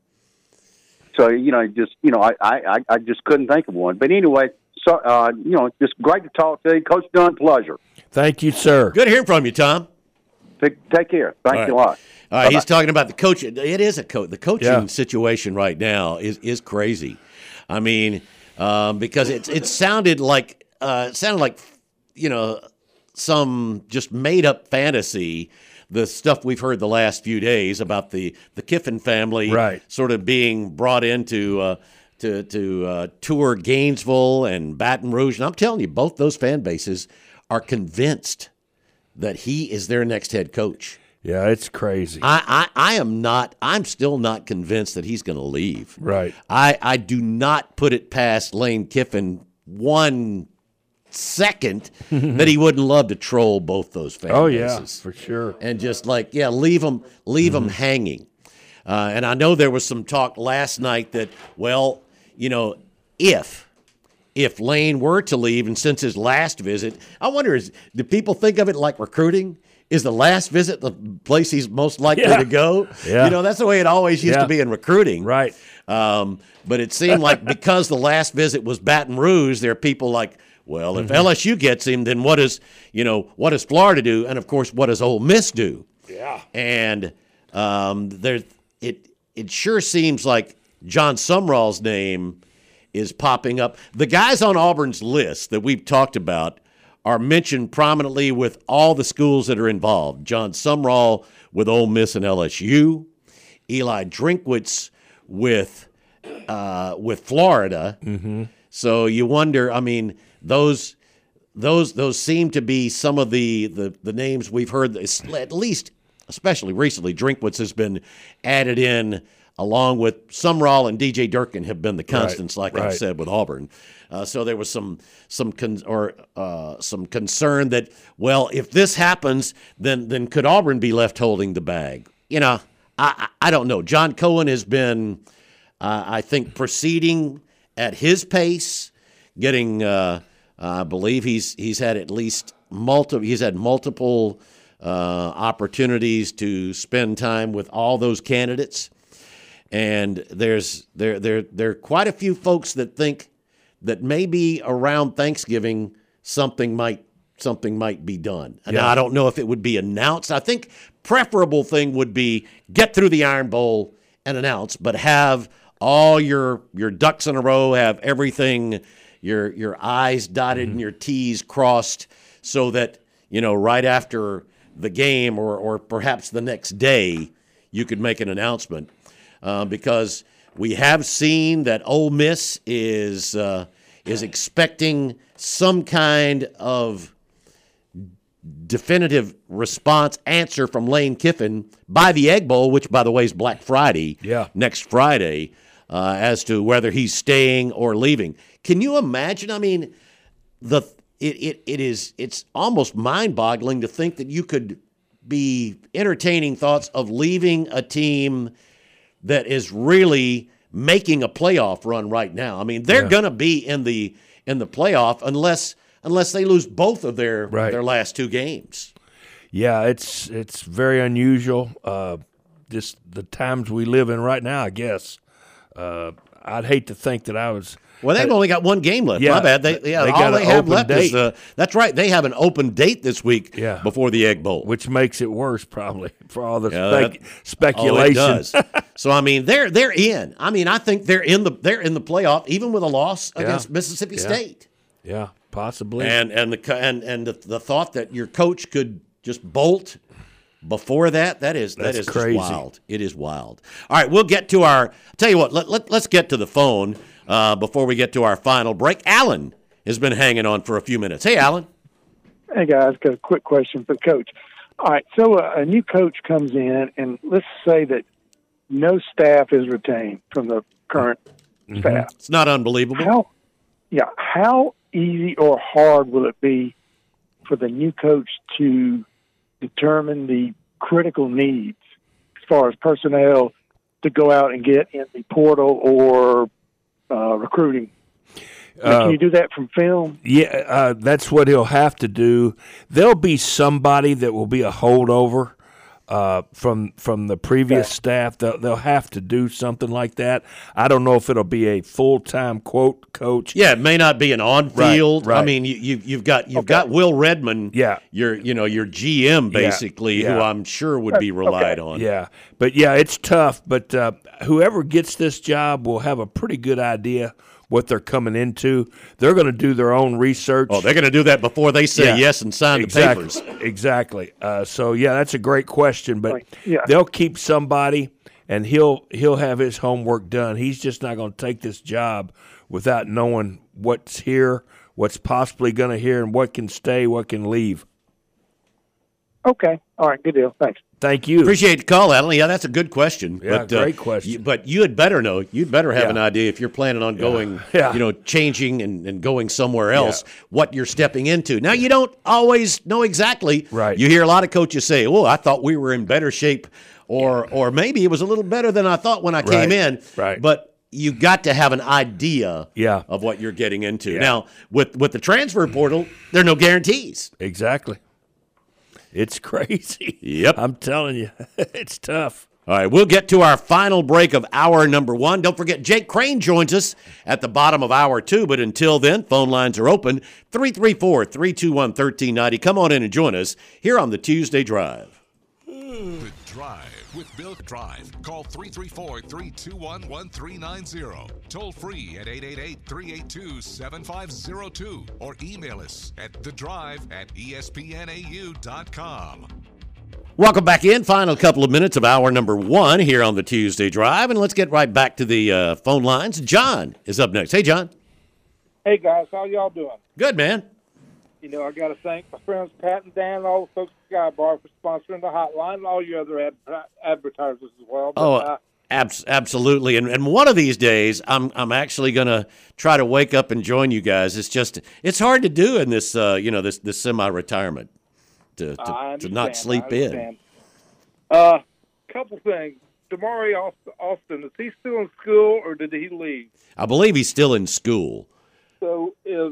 So you know, just you know, I, I, I just couldn't think of one. But anyway, so uh, you know, just great to talk to you, Coach Dunn. Pleasure. Thank you, sir. Good hearing from you, Tom. Take, take care. Thank right. you a lot. All right, he's talking about the coach. It is a coach. The coaching Yeah. situation right now is is crazy. I mean, um, because it it sounded like uh, it sounded like you know some just made up fantasy. The stuff we've heard the last few days about the the Kiffin family, Right. sort of being brought into uh, to to uh, tour Gainesville and Baton Rouge, and I'm telling you, both those fan bases are convinced that he is their next head coach. Yeah, it's crazy. I, I, I am not, I'm still not convinced that he's going to leave. Right. I, I do not put it past Lane Kiffin one second that he wouldn't love to troll both those fan Oh, bases. yeah, for sure. And just like, yeah, leave them, leave them hanging. Uh, and I know there was some talk last night that, well, you know, if, If Lane were to leave, and since his last visit, I wonder, is do people think of it like recruiting? Is the last visit the place he's most likely Yeah. to go? Yeah. You know, that's the way it always used Yeah. to be in recruiting. Right. Um, but it seemed like because the last visit was Baton Rouge, there are people like, well, if Mm-hmm. L S U gets him, then what does, you know, what does Florida do? And, of course, what does Ole Miss do? Yeah. And um, there, it it sure seems like John Sumrall's name is popping up. The guys on Auburn's list that we've talked about are mentioned prominently with all the schools that are involved. John Sumrall with Ole Miss and L S U, Eli Drinkwitz with uh, with Florida. Mm-hmm. So you wonder. I mean, those those those seem to be some of the the, the names we've heard. At least, especially recently, Drinkwitz has been added in, along with Sumrall and D J Durkin have been the constants, Right, like I've right. said with Auburn. Uh, so there was some some con- or uh, some concern that, well, if this happens, then then could Auburn be left holding the bag? You know, I I I don't know. John Cohen has been, uh, I think, proceeding at his pace, getting. Uh, I believe he's he's had at least multiple. He's had multiple uh, opportunities to spend time with all those candidates. And there's there there there are quite a few folks that think that maybe around Thanksgiving something might something might be done. And Yeah. I don't know if it would be announced. I think preferable thing would be get through the Iron Bowl and announce, but have all your your ducks in a row, have everything, your your I's dotted mm-hmm. and your T's crossed, so that, you know, right after the game or or perhaps the next day, you could make an announcement, uh, because we have seen that Ole Miss is uh, is expecting some kind of definitive response answer from Lane Kiffin by the Egg Bowl, which, by the way, is Black Friday, yeah. next Friday, uh, as to whether he's staying or leaving. Can you imagine? I mean, the it it, it is it's almost mind-boggling to think that you could be entertaining thoughts of leaving a team that is really making a playoff run right now. I mean, they're yeah. going to be in the in the playoff unless unless they lose both of their right. their last two games. Yeah, it's it's very unusual. Uh, just the times we live in right now, I guess. Uh, I'd hate to think that I was. Well, they've only got one game left. Yeah, My bad. They, yeah, they all got they an have open left date. is uh, that's right. They have an open date this week yeah. before the Egg Bowl, which makes it worse probably for all the yeah, spec- that, speculation. Oh, it does. So I mean, they're they're in. I mean, I think they're in the they're in the playoff even with a loss yeah. against Mississippi yeah. State. Yeah, possibly. And and the and and the, the thought that your coach could just bolt before that, that is That's that is crazy. Just wild. It is wild. All right, we'll get to our. I'll tell you what. Let, let let's get to the phone uh, before we get to our final break. Alan has been hanging on for a few minutes. Hey, Alan. Hey guys, got a quick question for the coach. All right, so a, a new coach comes in, and let's say that no staff is retained from the current mm-hmm. staff. It's not unbelievable. How? Yeah. How easy or hard will it be for the new coach to determine the critical needs as far as personnel to go out and get in the portal or uh, recruiting? Uh, Can you do that from film? Yeah, uh, that's what he'll have to do. There'll be somebody that will be a holdover uh, from from the previous okay. staff. They'll, they'll have to do something like that. I don't know if it'll be a full time quote coach. Yeah, it may not be an on field. Right, right. I mean, you, you you've got you've okay. got Will Redmond. Yeah. your you know your G M basically, yeah. who I'm sure would be relied okay. on. Yeah, but yeah, it's tough. But uh, whoever gets this job will have a pretty good idea what they're coming into. They're going to do their own research. Oh, they're going to do that before they say Yeah. yes and sign exactly. the papers. Exactly. Uh, so yeah, that's a great question. But Right. Yeah. they'll keep somebody, and he'll he'll have his homework done. He's just not going to take this job without knowing what's here, what's possibly going to here, and what can stay, what can leave. Okay. All right. Good deal. Thanks. Thank you. Appreciate the call, Alan. Yeah, that's a good question. Yeah, but, great uh, question. You, but you had better know. You'd better have Yeah. an idea if you're planning on going, Yeah. you know, changing and, and going somewhere else, what you're stepping into. Now, you don't always know exactly. Right. You hear a lot of coaches say, "Oh, I thought we were in better shape," or or maybe it was a little better than I thought when I came Right. in. Right. But you got to have an idea Yeah. of what you're getting into. Yeah. Now, with with the transfer portal, there are no guarantees. Exactly. It's crazy. Yep. I'm telling you, it's tough. All right, we'll get to our final break of hour number one. Don't forget, Jake Crane joins us at the bottom of hour two. But until then, phone lines are open, three three four, three two one, one three nine zero. Come on in and join us here on the Tuesday Drive. The Drive with Bill Drive. Call three three four, three two one, one three nine zero. Toll free at eight eight eight, three eight two, seven five zero two. Or email us at the drive at E S P N A U dot com. Welcome back in. Final couple of minutes of hour number one here on the Tuesday Drive. And let's get right back to the uh, phone lines. John is up next. Hey, John. Hey, guys. How y'all doing? Good, man. You know, I got to thank my friends Pat and Dan, all the folks at Sky Bar for sponsoring the hotline, and all your other ad- advertisers as well. But, Oh, uh, abs- absolutely. And and one of these days, I'm I'm actually gonna try to wake up and join you guys. It's just it's hard to do in this uh, you know this this semi-retirement to to, I to not understand, sleep I in. understand. Uh, couple things. Damari Austin, is he still in school or did he leave? I believe he's still in school. So is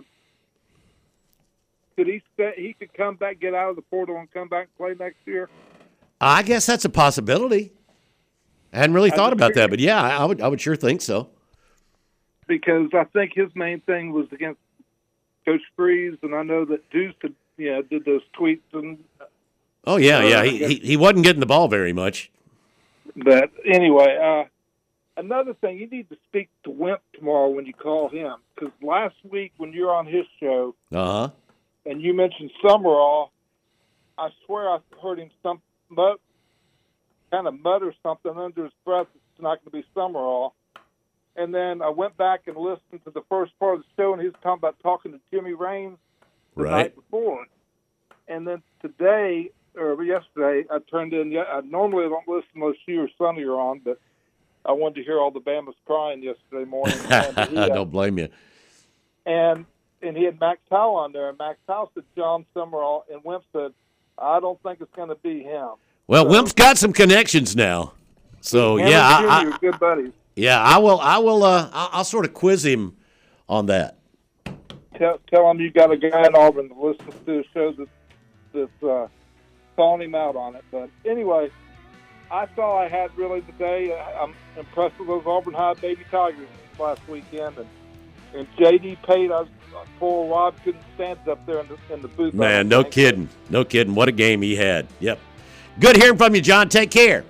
could he stay, he could come back, get out of the portal, and come back and play next year? I guess that's a possibility. I hadn't really I thought just about that, figured- but yeah, I, I would I would sure think so. Because I think his main thing was against Coach Freeze, and I know that Deuce had, you know, did those tweets and. Oh yeah, Uh, yeah. I He, guess- he he wasn't getting the ball very much. But anyway, uh, another thing, you need to speak to Wimp tomorrow when you call him, because last week when you were on his show Uh huh. and you mentioned Summerall, I swear I heard him some mut, kind of mutter something under his breath. It's not going to be Summerall. And then I went back and listened to the first part of the show, and he was talking about talking to Jimmy Raines the Right. night before. And then today, or yesterday, I turned in. Yeah, I normally don't listen unless you or Sonny are on, but I wanted to hear all the Bamas crying yesterday morning. And he, I uh, don't blame you. And and he had Max Howell on there, and Max Howell said John Summerall, and Wimp said, I don't think it's going to be him. Well, So- Wimp's got some connections now, so Him yeah, and I, Jimmy I, are good buddies. yeah, I will, I will, uh, I'll, I'll sort of quiz him on that. Tell, tell him you got a guy in Auburn that listens to the show that, that's uh, calling him out on it. But anyway, I saw I had really today. I'm impressed with those Auburn High Baby Tigers last weekend. And, and J D Pate, I was, poor Rob couldn't stand up there in the, in the booth. Man, no kidding, no kidding. What a game he had. Yep. Good hearing from you, John. Take care.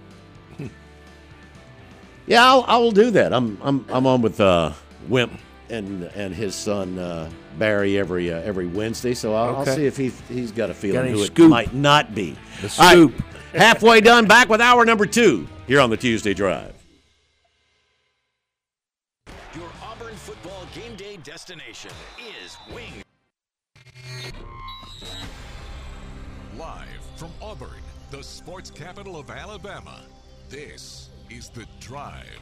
Yeah, I'll, I will do that. I'm I'm I'm on with uh, Wimp and and his son uh, Barry every uh, every Wednesday. So I'll, Okay. I'll see if he he's got a feeling Got any who it scoop? might not be. The All right, scoop. halfway done. Back with hour number two here on the Tuesday Drive. Your Auburn football game day destination is Wing. Live from Auburn, the sports capital of Alabama, this is The Drive.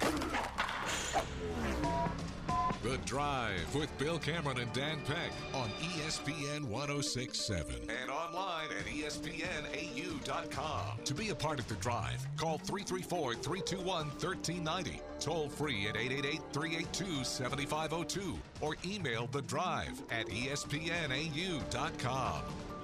The Drive with Bill Cameron and Dan Peck on E S P N one oh six point seven and online at E S P N A U dot com. To be a part of The Drive, call three three four, three two one, one three nine zero, toll free at eight eight eight, three eight two, seven five zero two, or email The Drive at E S P N A U dot com.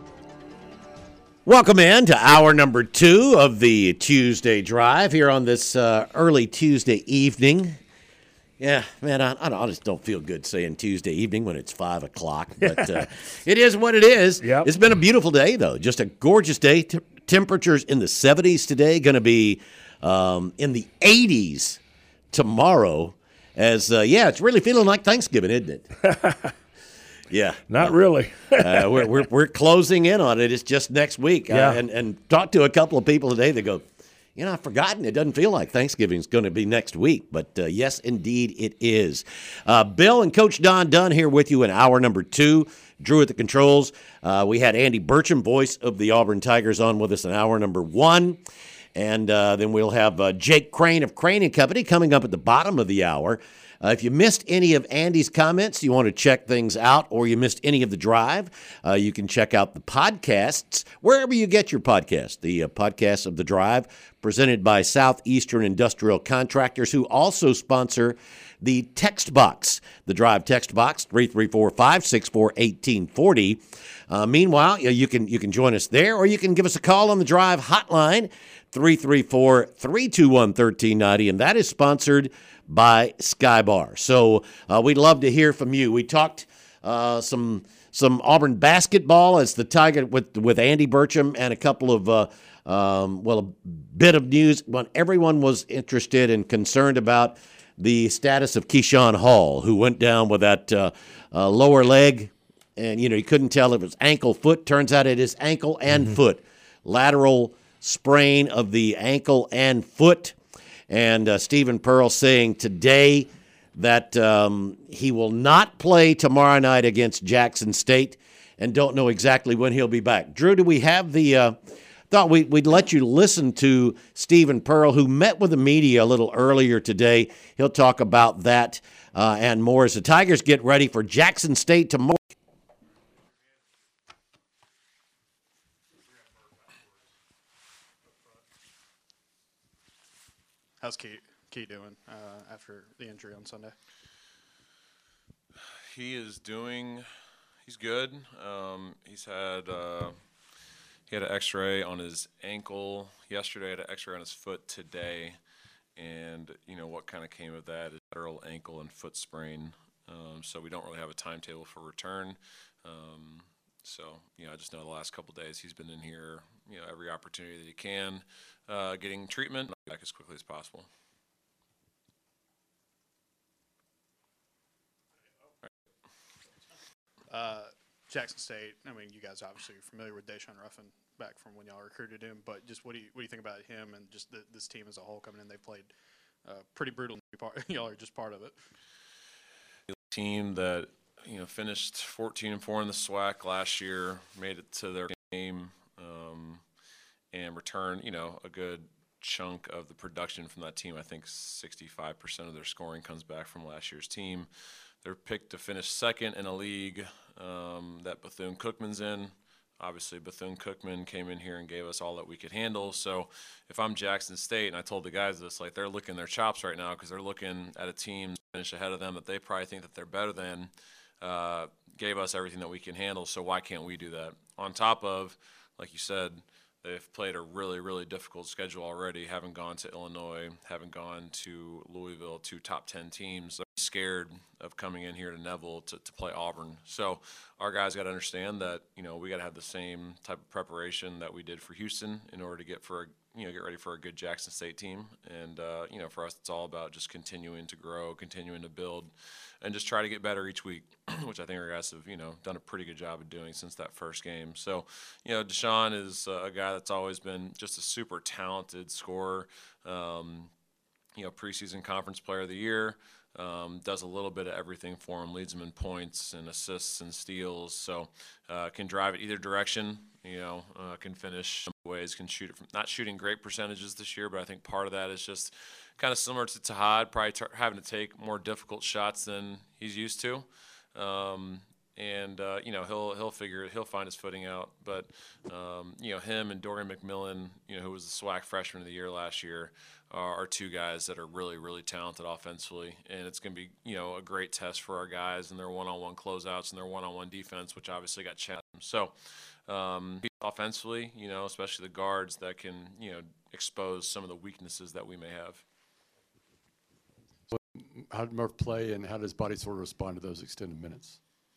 Welcome in to hour number two of the Tuesday Drive here on this uh, early Tuesday evening. Yeah, man, I, I, don't, I just don't feel good saying Tuesday evening when it's five o'clock, but uh, it is what it is. Yep. It's been a beautiful day, though. Just a gorgeous day. T- temperatures in the seventies today, going to be um, in the eighties tomorrow. As, uh, yeah, it's really feeling like Thanksgiving, isn't it? Yeah. Not really. uh, we're, we're we're closing in on it. It's just next week. Yeah. Uh, and, and talked to a couple of people today that go, you know, I've forgotten. It doesn't feel like Thanksgiving's going to be next week. But, uh, yes, indeed, it is. Uh, Bill and Coach Don Dunn here with you in hour number two. Drew at the controls. Uh, we had Andy Burcham, voice of the Auburn Tigers, on with us in hour number one. And uh, then we'll have uh, Jake Crane of Crane and Company coming up at the bottom of the hour. Uh, if you missed any of Andy's comments, you want to check things out, or you missed any of the drive, uh, you can check out the podcasts wherever you get your podcast. The uh, podcast of the drive, presented by Southeastern Industrial Contractors, who also sponsor the text box, the drive text box, three three four, five six four, one eight four zero. Uh, meanwhile, you can you can join us there, or you can give us a call on the drive hotline, three three four, three two one, one three nine zero, and that is sponsored by Skybar. So uh, we'd love to hear from you. We talked uh, some some Auburn basketball as the Tiger with with Andy Burcham, and a couple of uh, um, well a bit of news when everyone was interested and concerned about the status of Keyshawn Hall, who went down with that uh, uh, lower leg, and you know you couldn't tell if it was ankle foot. Turns out it is ankle and mm-hmm. foot, lateral sprain of the ankle and foot. And uh, Stephen Pearl saying today that um, he will not play tomorrow night against Jackson State, and don't know exactly when he'll be back. Drew, do we have the uh, – thought we, we'd let you listen to Stephen Pearl, who met with the media a little earlier today. He'll talk about that uh, and more as the Tigers get ready for Jackson State tomorrow. How's Key, Key doing uh, after the injury on Sunday? He is doing, he's good. Um, he's had, uh, he had an x-ray on his ankle yesterday, had an x-ray on his foot today. And, you know, what kind of came of that is lateral ankle and foot sprain. Um, so we don't really have a timetable for return. Um, so, you know, I just know the last couple of days he's been in here, you know, every opportunity that he can, uh, getting treatment back as quickly as possible. Uh, Jackson State. I mean, you guys obviously are familiar with Deshaun Ruffin back from when y'all recruited him, but just what do you what do you think about him and just the, this team as a whole coming in? They played uh, pretty brutal. Y'all are just part of it. Team that you know finished fourteen and four in the SWAC last year, made it to their game, um, and returned you know a good chunk of the production from that team. I think sixty-five percent of their scoring comes back from last year's team. They're picked to finish second in a league um, that Bethune-Cookman's in. Obviously, Bethune-Cookman came in here and gave us all that we could handle. So if I'm Jackson State, and I told the guys this, like they're licking their chops right now because they're looking at a team finish ahead of them that they probably think that they're better than, uh, gave us everything that we can handle. So why can't we do that? On top of, like you said, they've played a really, really difficult schedule already, haven't gone to Illinois, haven't gone to Louisville, two top ten teams. They're scared of coming in here to Neville to, to play Auburn. So our guys got to understand that, you know, we got to have the same type of preparation that we did for Houston in order to get for a, you know, get ready for a good Jackson State team. And, uh, you know, for us, it's all about just continuing to grow, continuing to build, and just try to get better each week, which I think our guys have, you know, done a pretty good job of doing since that first game. So, you know, Deshaun is uh, a guy that's always been just a super talented scorer, um, you know, preseason conference player of the year. Um, does a little bit of everything for him, leads him in points and assists and steals. So uh, can drive it either direction, you know, uh, can finish ways, can shoot it from, not shooting great percentages this year, but I think part of that is just kind of similar to Tahad, probably t- having to take more difficult shots than he's used to. Um, and, uh, you know, he'll he'll figure it, he'll find his footing out. But, um, you know, him and Dorian McMillan, you know, who was the SWAC freshman of the year last year, are, are two guys that are really, really talented offensively. And it's going to be, you know, a great test for our guys and their one-on-one closeouts and their one-on-one defense, which obviously got challenged. So um, offensively, you know, especially the guards that can, you know, expose some of the weaknesses that we may have. How did Murph play, and how does body sort of respond to those extended minutes?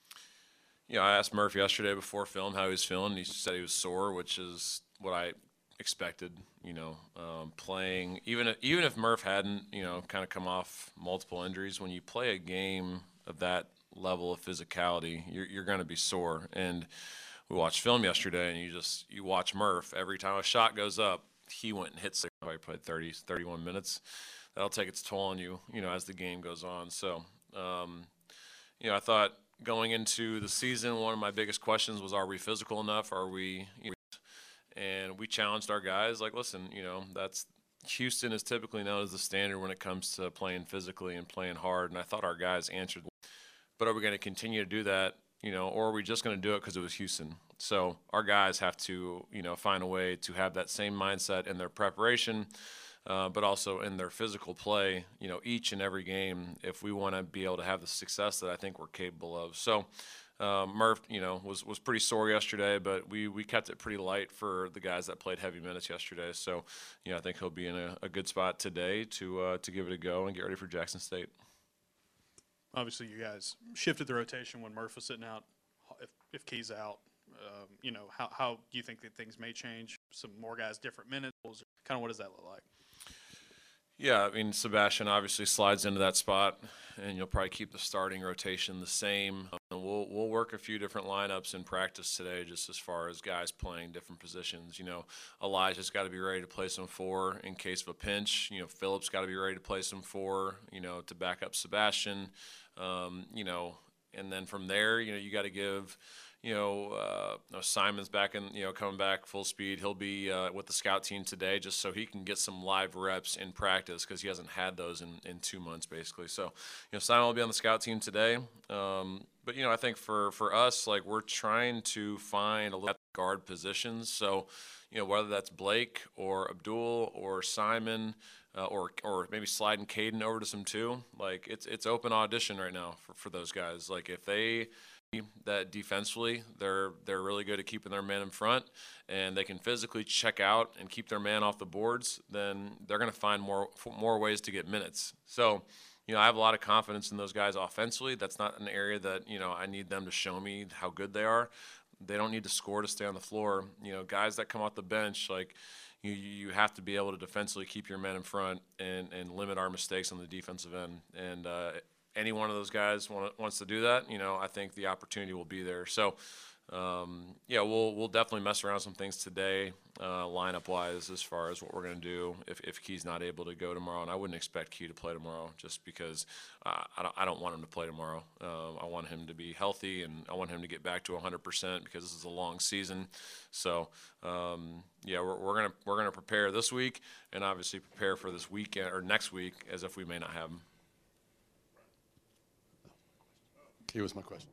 You know, I asked Murph yesterday before film how he was feeling. He said he was sore, which is what I expected. You know, um, playing even if, even if Murph hadn't, you know, kind of come off multiple injuries, when you play a game of that level of physicality, you're you're going to be sore. And we watched film yesterday, and you just you watch Murph every time a shot goes up, he went and hit. Probably played thirty, thirty-one minutes. That'll take its toll on you, you know, as the game goes on. So, um, you know, I thought going into the season, one of my biggest questions was, are we physical enough? Are we, you know, and we challenged our guys, like, listen, you know, that's Houston is typically known as the standard when it comes to playing physically and playing hard. And I thought our guys answered, but are we going to continue to do that, you know, or are we just going to do it because it was Houston? So our guys have to, you know, find a way to have that same mindset in their preparation, Uh, but also in their physical play, you know, each and every game, if we want to be able to have the success that I think we're capable of. So um, Murph, you know, was was pretty sore yesterday, but we, we kept it pretty light for the guys that played heavy minutes yesterday. So, you know, I think he'll be in a, a good spot today to uh, to give it a go and get ready for Jackson State. Obviously, you guys shifted the rotation when Murph was sitting out. If, if Key's out, um, you know, how, how do you think that things may change? Some more guys, different minutes? Kind of what does that look like? Yeah, I mean, Sebastian obviously slides into that spot, and you'll probably keep the starting rotation the same. And we'll we'll work a few different lineups in practice today, just as far as guys playing different positions. You know, Elijah's got to be ready to play some four in case of a pinch. You know, Phillips got to be ready to play some four, you know, to back up Sebastian. Um, you know, and then from there, you know, you got to give – You know, uh, Simon's back in, you know, coming back full speed. He'll be uh, with the scout team today just so he can get some live reps in practice because he hasn't had those in, in two months basically. So, you know, Simon will be on the scout team today. Um, but, you know, I think for, for us, like, we're trying to find a little guard positions. So, you know, whether that's Blake or Abdul or Simon uh, or or maybe sliding Caden over to some two, like, it's it's open audition right now for, for those guys. Like, if they – that defensively they're they're really good at keeping their man in front and they can physically check out and keep their man off the boards, then they're going to find more more ways to get minutes. So, you know, I have a lot of confidence in those guys offensively. That's not an area that, you know, I need them to show me how good they are. They don't need to score to stay on the floor. You know, guys that come off the bench, like, you you have to be able to defensively keep your men in front and, and limit our mistakes on the defensive end. And, uh, any one of those guys want, wants to do that, you know, I think the opportunity will be there. So, um, yeah, we'll we'll definitely mess around some things today, uh, lineup wise, as far as what we're going to do if if Key's not able to go tomorrow. And I wouldn't expect Key to play tomorrow, just because uh, I don't I don't want him to play tomorrow. Um, I want him to be healthy, and I want him to get back to one hundred percent because this is a long season. So um, yeah, we're we're gonna we're gonna prepare this week, and obviously prepare for this weekend or next week as if we may not have him. Key was my question.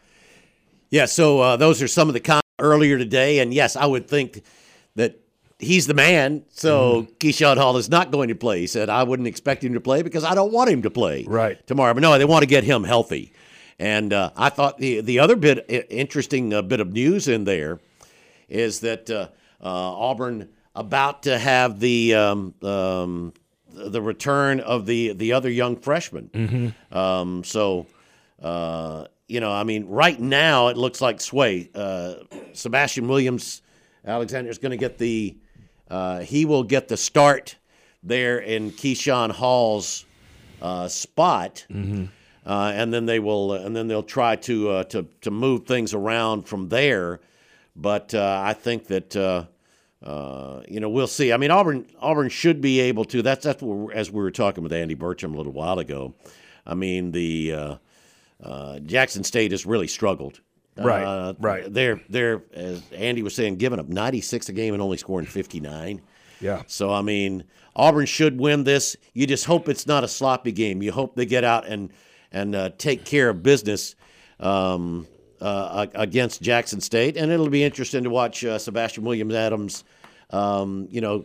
Yeah, so uh, those are some of the comments earlier today, and yes, I would think that he's the man, so mm-hmm. Keyshawn Hall is not going to play. He said, I wouldn't expect him to play because I don't want him to play right. tomorrow. But no, they want to get him healthy. And uh, I thought the the other bit interesting uh, bit of news in there is that uh, uh, Auburn about to have the um, um, the return of the, the other young freshman. Mm-hmm. Um, so... Uh, You know, I mean, right now it looks like Sway, uh, Sebastian Williams, Alexander is going to get the, uh, he will get the start there in Keyshawn Hall's uh, spot, mm-hmm. uh, and then they will, and then they'll try to uh, to to move things around from there. But uh, I think that uh, uh, you know we'll see. I mean, Auburn Auburn should be able to. That's that's what we're, as we were talking with Andy Burcham a little while ago. I mean the. Uh, Uh, Jackson State has really struggled. Right, uh, right. They're, they're, as Andy was saying, giving up ninety-six a game and only scoring fifty-nine. Yeah. So, I mean, Auburn should win this. You just hope it's not a sloppy game. You hope they get out and, and uh, take care of business um, uh, against Jackson State. And it'll be interesting to watch uh, Sebastian Williams-Adams, um, you know,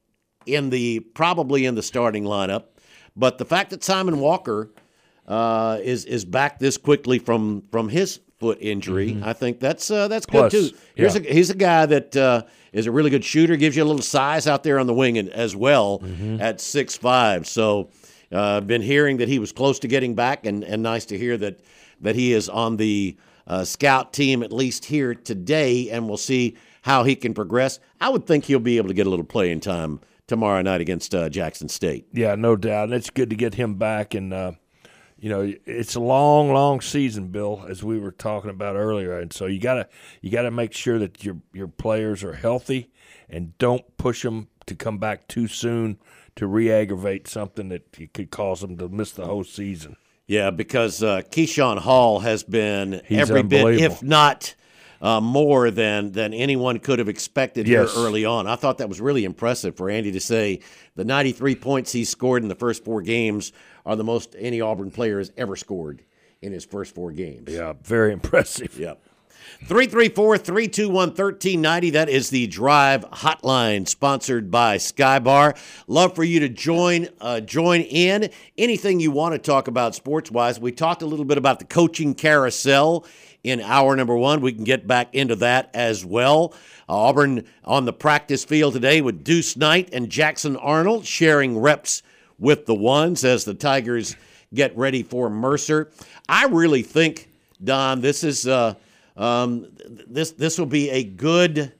in the probably in the starting lineup. But the fact that Simon Walker – Uh, is is back this quickly from from his foot injury. Mm-hmm. I think that's uh, that's good Plus, too. Here's yeah. a he's a guy that uh, is a really good shooter. Gives you a little size out there on the wing and, as well mm-hmm. at six five. So I've uh, been hearing that he was close to getting back, and, and nice to hear that that he is on the uh, scout team at least here today, and we'll see how he can progress. I would think he'll be able to get a little playing time tomorrow night against uh, Jackson State. Yeah, no doubt. And it's good to get him back, and uh, you know, it's a long, long season, Bill, as we were talking about earlier, and so you gotta you gotta make sure that your your players are healthy, and don't push them to come back too soon to re-aggravate something that could cause them to miss the whole season. Yeah, because uh, Keyshawn Hall has been He's every bit, if unbelievable. not uh, more than than anyone could have expected Yes. here early on. I thought that was really impressive for Andy to say the ninety-three points he scored in the first four games are the most any Auburn player has ever scored in his first four games. Yeah, very impressive. Yep. three three four, three two one, one three nine zero. That is the Drive Hotline, sponsored by Skybar. Love for you to join uh, join in. Anything you want to talk about sports-wise. We talked a little bit about the coaching carousel in hour number one. We can get back into that as well. Uh, Auburn on the practice field today with Deuce Knight and Jackson Arnold sharing reps with the ones as the Tigers get ready for Mercer. I really think, Don, this is uh, – Um, this this will be a good,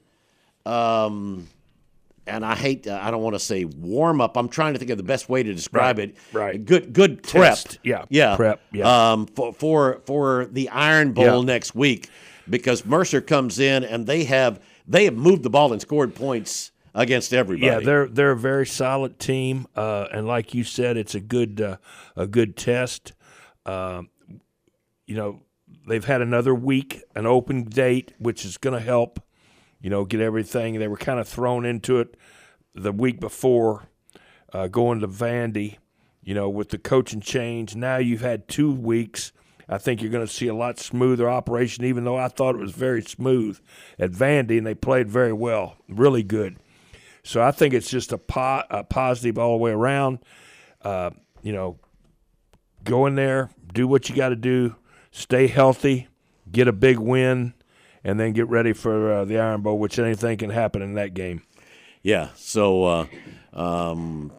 um, and I hate to, I don't want to say warm up. I'm trying to think of the best way to describe Right, it. right. Good good prep. Test, yeah, yeah. prep, yeah. Um, for for for the Iron Bowl Yeah. next week, because Mercer comes in and they have they have moved the ball and scored points against everybody. Yeah, they're they're a very solid team, uh, and like you said, it's a good uh, a good test. Uh, you know. They've had another week, an open date, which is going to help, you know, get everything. They were kind of thrown into it the week before, uh, going to Vandy, you know, with the coaching change. Now you've had two weeks. I think you're going to see a lot smoother operation, even though I thought it was very smooth at Vandy, and they played very well, really good. So I think it's just a, po- a positive all the way around. Uh, you know, go in there, do what you got to do. Stay healthy, get a big win, and then get ready for uh, the Iron Bowl, which anything can happen in that game. Yeah, so uh, um,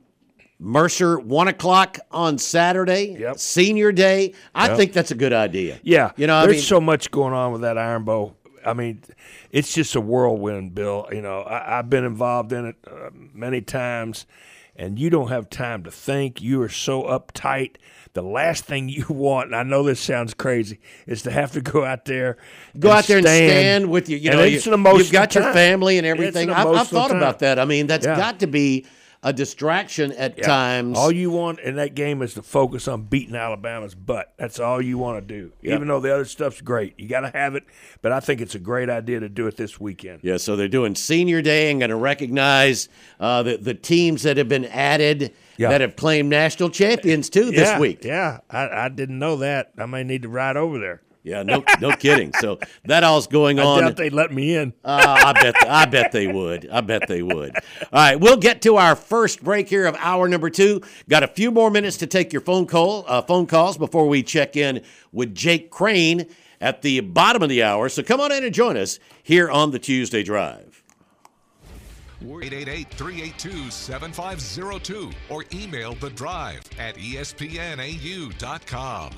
Mercer, one o'clock on Saturday, Yep. senior day. I Yep. think that's a good idea. Yeah, You know, I there's mean- so much going on with that Iron Bowl. I mean, it's just a whirlwind, Bill. You know, I, I've been involved in it uh, many times, and you don't have time to think. You are so uptight. The last thing you want, and I know this sounds crazy, is to have to go out there, go and out there stand, and stand with you. You know, it's you, an emotional you've got your time. family and everything. It's an I've, I've emotional thought time. about that. I mean, that's Yeah. got to be a distraction at Yeah. times. All you want in that game is to focus on beating Alabama's butt. That's all you want to do. Yep. Even though the other stuff's great, you got to have it. But I think it's a great idea to do it this weekend. Yeah, so they're doing Senior Day and going to recognize uh, the the teams that have been added Yeah. that have claimed national champions too this yeah, week. Yeah, I, I didn't know that. I may need to ride over there. Yeah, no, no kidding. So that all's going I on. doubt they'd let me in. Uh, I bet, I bet they would. I bet they would. All right, we'll get to our first break here of hour number two. Got a few more minutes to take your phone call, uh, phone calls before we check in with Jake Crane at the bottom of the hour. So come on in and join us here on the Tuesday Drive. eight eight eight, three eight two, seven five zero two or email the drive at E S P N A U dot com.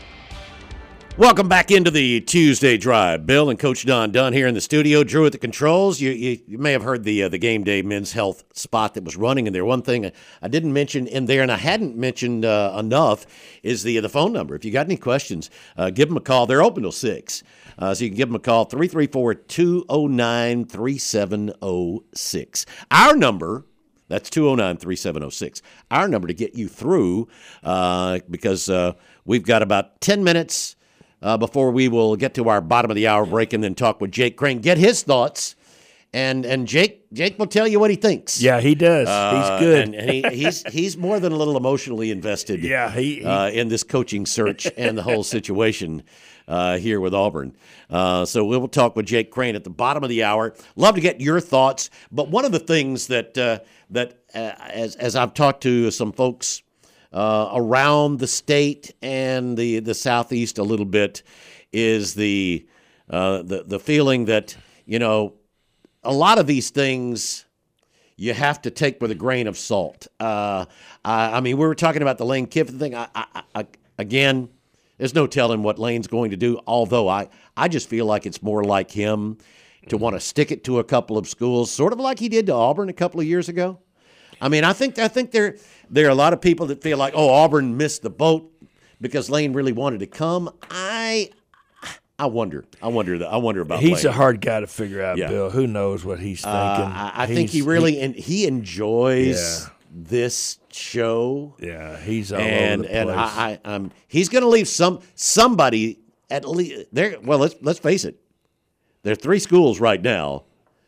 Welcome back into the Tuesday Drive. Bill and Coach Don Dunn here in the studio. Drew at the controls. You you, you may have heard the uh, the game day men's health spot that was running in there. One thing I didn't mention in there, and I hadn't mentioned uh, enough, is the the phone number. If you got any questions, uh, give them a call. They're open till six, uh, so you can give them a call three three four, two oh nine, three seven oh six. Our number. That's two oh nine, three seven oh six. Our number to get you through uh, because uh, we've got about ten minutes. Uh, before we will get to our bottom of the hour break and then talk with Jake Crane, get his thoughts, and and Jake Jake will tell you what he thinks. Yeah, he does. Uh, he's good, and, and he, he's he's more than a little emotionally invested. Yeah, he, he uh, in this coaching search and the whole situation uh, here with Auburn. Uh, so we will talk with Jake Crane at the bottom of the hour. Love to get your thoughts. But one of the things that uh, that uh, as as I've talked to some folks. Uh, around the state and the, the Southeast a little bit is the, uh, the the feeling that, you know, a lot of these things you have to take with a grain of salt. Uh, I, I mean, we were talking about the Lane Kiffin thing. I, I, I, again, there's no telling what Lane's going to do, although I, I just feel like it's more like him to want to stick it to a couple of schools, sort of like he did to Auburn a couple of years ago. I mean, I think I think there there are a lot of people that feel like, oh, Auburn missed the boat because Lane really wanted to come. I I wonder. I wonder. I wonder about. He's Lane. a hard guy to figure out, Yeah. Bill. Who knows what he's thinking? Uh, I, I think he really he, and he enjoys Yeah. this show. Yeah, he's all and over the and place. I, I um he's going to leave some somebody at least there. Well, let's let's face it. There are three schools right now.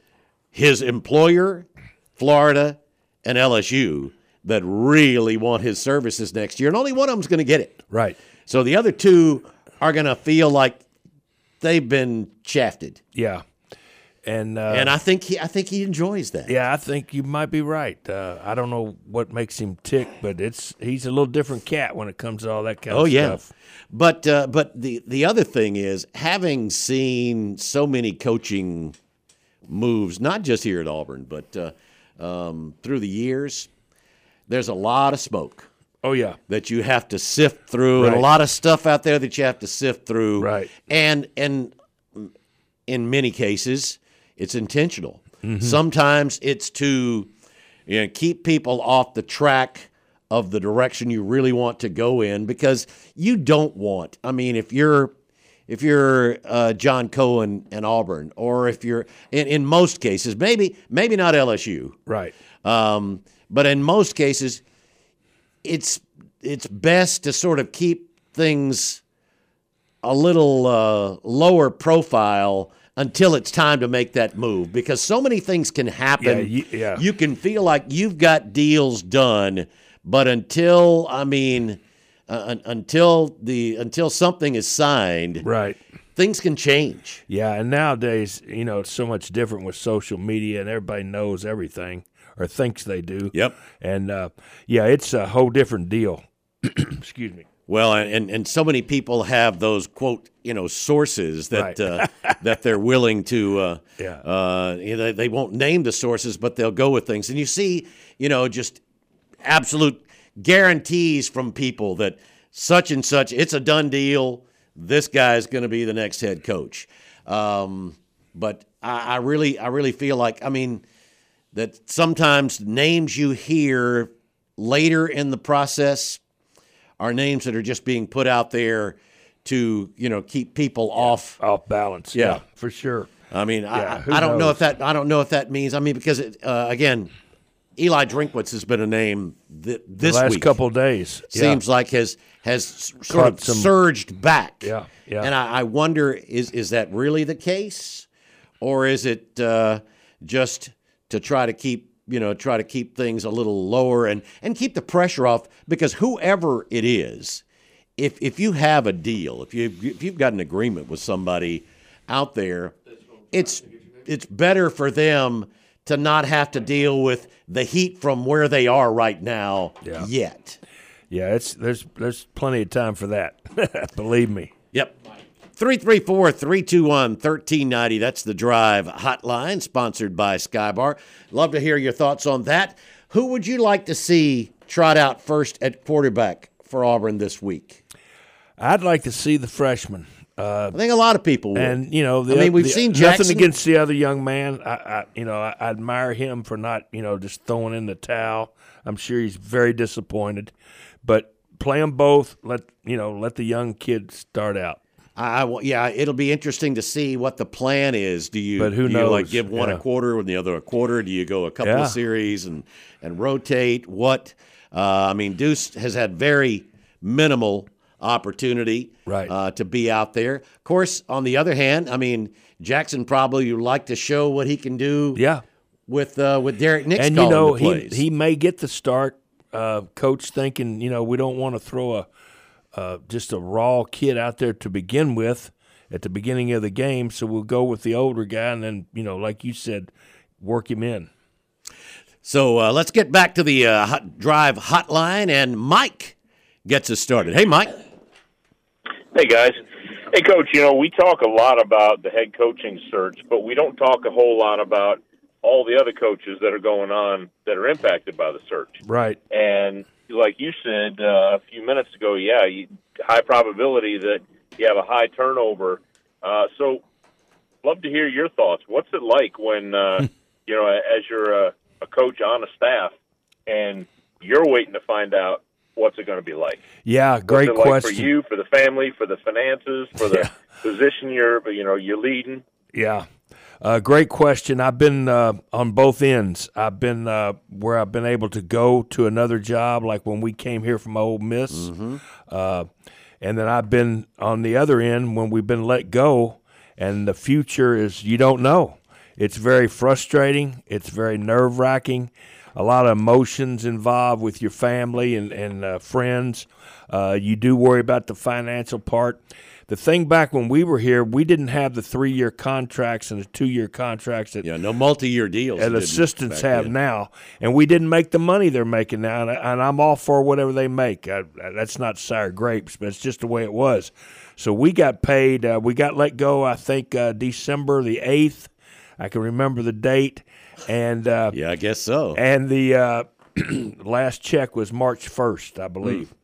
His employer, Florida, and L S U that really want his services next year, and only one of them's going to get it. Right. So the other two are going to feel like they've been shafted. Yeah. And uh, and I think he I think he enjoys that. Yeah, I think you might be right. Uh, I don't know what makes him tick, but it's he's a little different cat when it comes to all that kind oh, of yeah. stuff. But uh, but the the other thing is, having seen so many coaching moves, not just here at Auburn, but uh, um, through the years, there's a lot of smoke. Oh, yeah. That you have to sift through, Right. and a lot of stuff out there that you have to sift through. Right. And and in many cases, it's intentional. Mhm. Sometimes it's to you know, keep people off the track of the direction you really want to go in, because you don't want. I mean, if you're if you're uh, John Cohen and Auburn, or if you're in, in most cases, maybe maybe not L S U, right? Um, but in most cases, it's it's best to sort of keep things a little uh, lower profile until it's time to make that move, because so many things can happen. Yeah, you, yeah. You can feel like you've got deals done, but until I mean, uh, until the until something is signed, right, things can change. Yeah, and nowadays, you know, it's so much different with social media, and everybody knows everything or thinks they do. Yep. And uh, yeah, it's a whole different deal. Excuse me. Well, and, and so many people have those, quote, you know, sources that Right. uh, that they're willing to, uh, Yeah. uh, you know, they won't name the sources, but they'll go with things. And you see, you know, just absolute guarantees from people that such and such, it's a done deal. This guy's going to be the next head coach. Um, but I, I really, I really feel like, I mean, that sometimes names you hear later in the process are names that are just being put out there to, you know, keep people yeah. off off balance. Yeah, yeah, for sure. I mean, yeah, I, I don't knows? know if that I don't know if that means. I mean, because it, uh, again, Eli Drinkwitz has been a name th- this the last week. couple of days. Seems yeah. like has has sort Caught of some, surged back. Yeah, yeah. And I, I wonder is is that really the case, or is it uh, just to try to keep you know try to keep things a little lower and and keep the pressure off? Because whoever it is, if if you have a deal, if you if you've got an agreement with somebody out there, it's it's better for them to not have to deal with the heat from where they are right now yeah. yet. Yeah, it's there's there's plenty of time for that. Believe me. Yep. three three four, three two one, one three nine zero. That's the Drive hotline, sponsored by Skybar. Love to hear your thoughts on that. Who would you like to see trot out first at quarterback for Auburn this week? I'd like to see the freshman. Uh, I think a lot of people would. And, you know, the, I mean, we've the, seen Jackson. Nothing against the other young man. I, I you know, I, I admire him for not, you know, just throwing in the towel. I'm sure he's very disappointed. But play them both. Let, you know, let the young kid start out. I, I yeah, it'll be interesting to see what the plan is. Do you, but who do knows? you like give one yeah. a quarter and the other a quarter? Do you go a couple yeah. of series and, and rotate? What? Uh, I mean, Deuce has had very minimal opportunity right. uh, to be out there. Of course, on the other hand, I mean, Jackson probably would like to show what he can do yeah. with uh, with Derek Nix and, calling you know, the plays. He, he may get the start. Uh, coach thinking, you know, we don't want to throw a uh, just a raw kid out there to begin with at the beginning of the game, so we'll go with the older guy and then, you know, like you said, work him in. So uh, let's get back to the uh, hot Drive hotline, and Mike gets us started. Hey, Mike. Hey, guys. Hey, Coach, you know, we talk a lot about the head coaching search, but we don't talk a whole lot about all the other coaches that are going on that are impacted by the search. Right. And like you said uh, a few minutes ago, yeah, you, high probability that you have a high turnover. Uh, so love to hear your thoughts. What's it like when, uh, you know, as you're a, a coach on a staff and you're waiting to find out what's it going to be like? Yeah, great what's it question. Like for you, for the family, for the finances, for the yeah. position you're, you know, you're leading? Yeah. Uh, great question. I've been uh, on both ends. I've been uh, where I've been able to go to another job, like when we came here from Ole Miss. Mm-hmm. Uh, and then I've been on the other end when we've been let go, and the future is you don't know. It's very frustrating. It's very nerve-wracking. A lot of emotions involved with your family and, and uh, friends. Uh, you do worry about the financial part. The thing back when we were here, we didn't have the three-year contracts and the two-year contracts that yeah, no multi-year deals that assistants have then. now, and we didn't make the money they're making now. And, and I'm all for whatever they make. I, I, that's not sour grapes, but it's just the way it was. So we got paid. Uh, we got let go. I think uh, December the eighth. I can remember the date, and uh, yeah, I guess so. And the uh, last check was March first, I believe. Mm.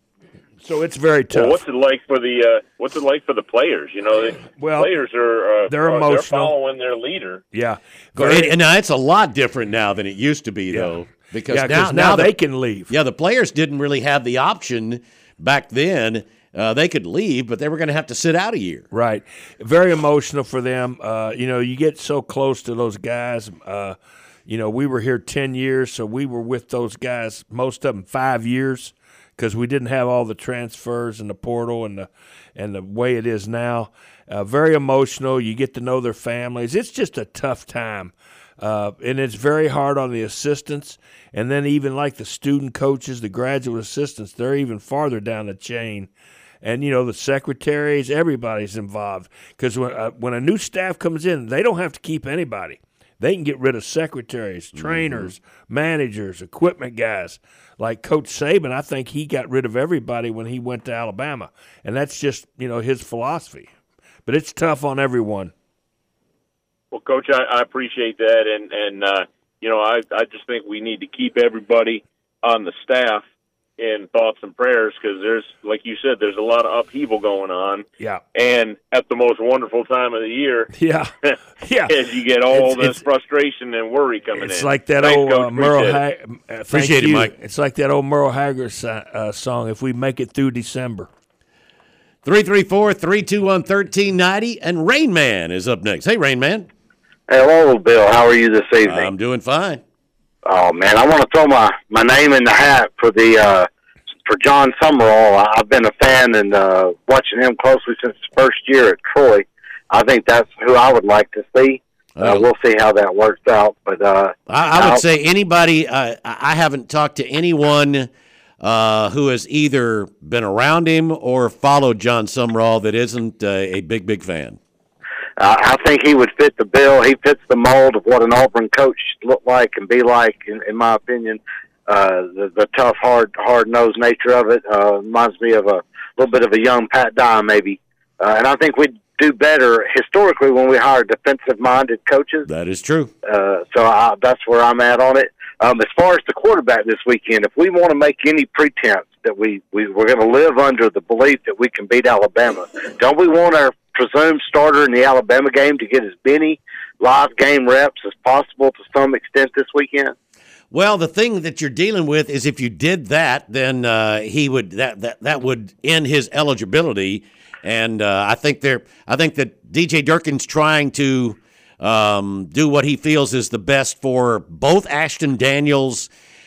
So it's very tough. Well, what's it like for the uh, What's it like for the players? You know, the well, players are uh, they're are, emotional. They're following their leader. Yeah, very, and now it's a lot different now than it used to be, yeah. though, because yeah, now, now now they the, can leave. Yeah, the players didn't really have the option back then. Uh, they could leave, but they were going to have to sit out a year. Right. Very emotional for them. Uh, you know, you get so close to those guys. Uh, you know, we were here ten years, so we were with those guys, most of them five years, because we didn't have all the transfers and the portal and the and the way it is now. Uh, very emotional. You get to know their families. It's just a tough time. Uh, and it's very hard on the assistants. And then even like the student coaches, the graduate assistants, they're even farther down the chain. And, you know, the secretaries, everybody's involved. Because when, uh, when a new staff comes in, they don't have to keep anybody. They can get rid of secretaries, trainers, mm-hmm. managers, equipment guys. Like Coach Saban, I think he got rid of everybody when he went to Alabama. And that's just, you know, his philosophy. But it's tough on everyone. Well, Coach, I, I appreciate that. And, and uh, you know, I, I just think we need to keep everybody on the staff in thoughts and prayers because there's, like you said, there's a lot of upheaval going on. Yeah. And at the most wonderful time of the year. Yeah. Yeah. As you get all It's- this it's- frustration and worry coming It's in. like that Thanks, old Coach. uh, Merle Appreciate Hag- it. uh, thank Appreciate it, you. Mike. It's like that old Merle Haggard so- uh, song, If We Make It Through December. three three four, three two one, one three nine zero. And Rain Man is up next. Hey, Rain Man. Hello, Bill. How are you this evening? I'm doing fine. Oh man, I want to throw my, my name in the hat for the uh, for John Summerall. I- I've been a fan and uh, watching him closely since his first year at Troy. I think that's who I would like to see. Uh, we'll see how that works out. But uh, I, I would say anybody, uh, I haven't talked to anyone uh, who has either been around him or followed John Summerall that isn't uh, a big, big fan. Uh, I think he would fit the bill. He fits the mold of what an Auburn coach should look like and be like, in, in my opinion. Uh, the, the tough, hard, hard-nosed nature of it uh, reminds me of a little bit of a young Pat Dye, maybe. Uh, and I think we'd do better historically when we hire defensive-minded coaches. That is true. Uh, so I, that's where I'm at on it. Um, as far as the quarterback this weekend, if we want to make any pretense that we, we, we're going to live under the belief that we can beat Alabama, don't we want our presumed starter in the Alabama game to get as many live game reps as possible to some extent this weekend? Well, the thing that you're dealing with is if you did that, then uh, he would that, that that would end his eligibility, and uh, I think they're I think that D J Durkin's trying to um, do what he feels is the best for both Ashton Daniels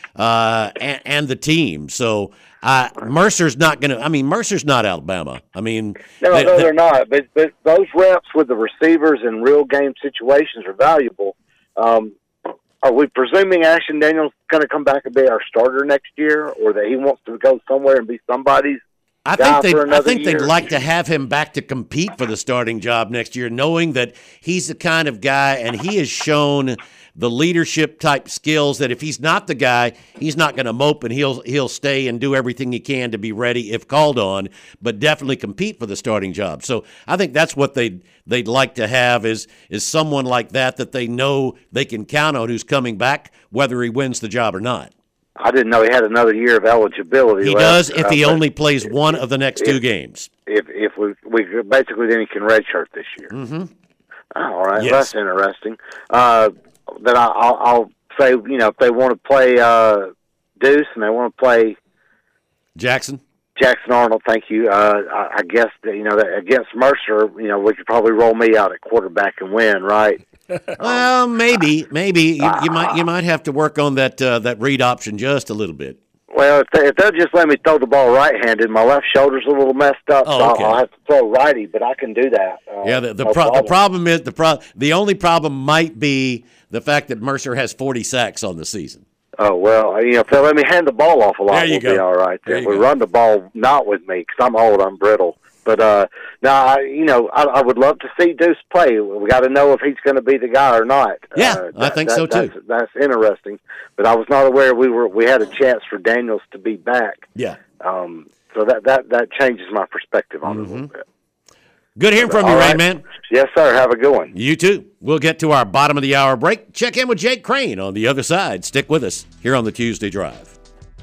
uh, and, and the team. So uh, Mercer's not going to. I mean, Mercer's not Alabama. I mean, No, they- no, they- they're not. But, but those reps with the receivers in real game situations are valuable. Um, are we presuming Ashton Daniels is going to come back and be our starter next year, or that he wants to go somewhere and be somebody's I guy think they for I another think year? they'd like to have him back to compete for the starting job next year, knowing that he's the kind of guy and he has shown the leadership type skills that if he's not the guy, he's not going to mope and he'll he'll stay and do everything he can to be ready if called on, but definitely compete for the starting job. So I think that's what they they'd like to have is is someone like that that they know they can count on who's coming back whether he wins the job or not. I didn't know he had another year of eligibility. He left. does if Uh, he but only plays one of the next two games. If if we we basically then he can redshirt this year. Mm-hmm. All right, Yes. well, that's interesting. Uh, then I, I'll, I'll say, you know, if they want to play uh, Deuce and they want to play Jackson. Jackson Arnold, thank you. Uh, I, I guess that, you know that against Mercer, you know, we could probably roll me out at quarterback and win, right? Well, maybe, maybe you, you might you might have to work on that uh, that read option just a little bit. Well, if, they, if they'll just let me throw the ball right-handed, my left shoulder's a little messed up, Oh, so okay. I'll, I'll have to throw righty, but I can do that. Uh, Yeah, the the, no pro- the problem. problem is the pro- the only problem might be the fact that Mercer has forty sacks on the season. Oh, well, you know, if they let me hand the ball off a lot, There you we'll be go. all right. There If you we go. run the ball not with me, because I'm old, I'm brittle. But, uh, no, I, you know, I, I would love to see Deuce play. We got to know if he's going to be the guy or not. Yeah, uh, I think so, too. That's, that's interesting. But I was not aware we were we had a chance for Daniels to be back. Yeah. Um, so that, that, that changes my perspective on it a Mm-hmm. little bit. Good hearing from All you, right. Rain Man. Yes, sir. Have a good one. You too. We'll get to our bottom of the hour break. Check in with Jake Crane on the other side. Stick with us here on the Tuesday Drive.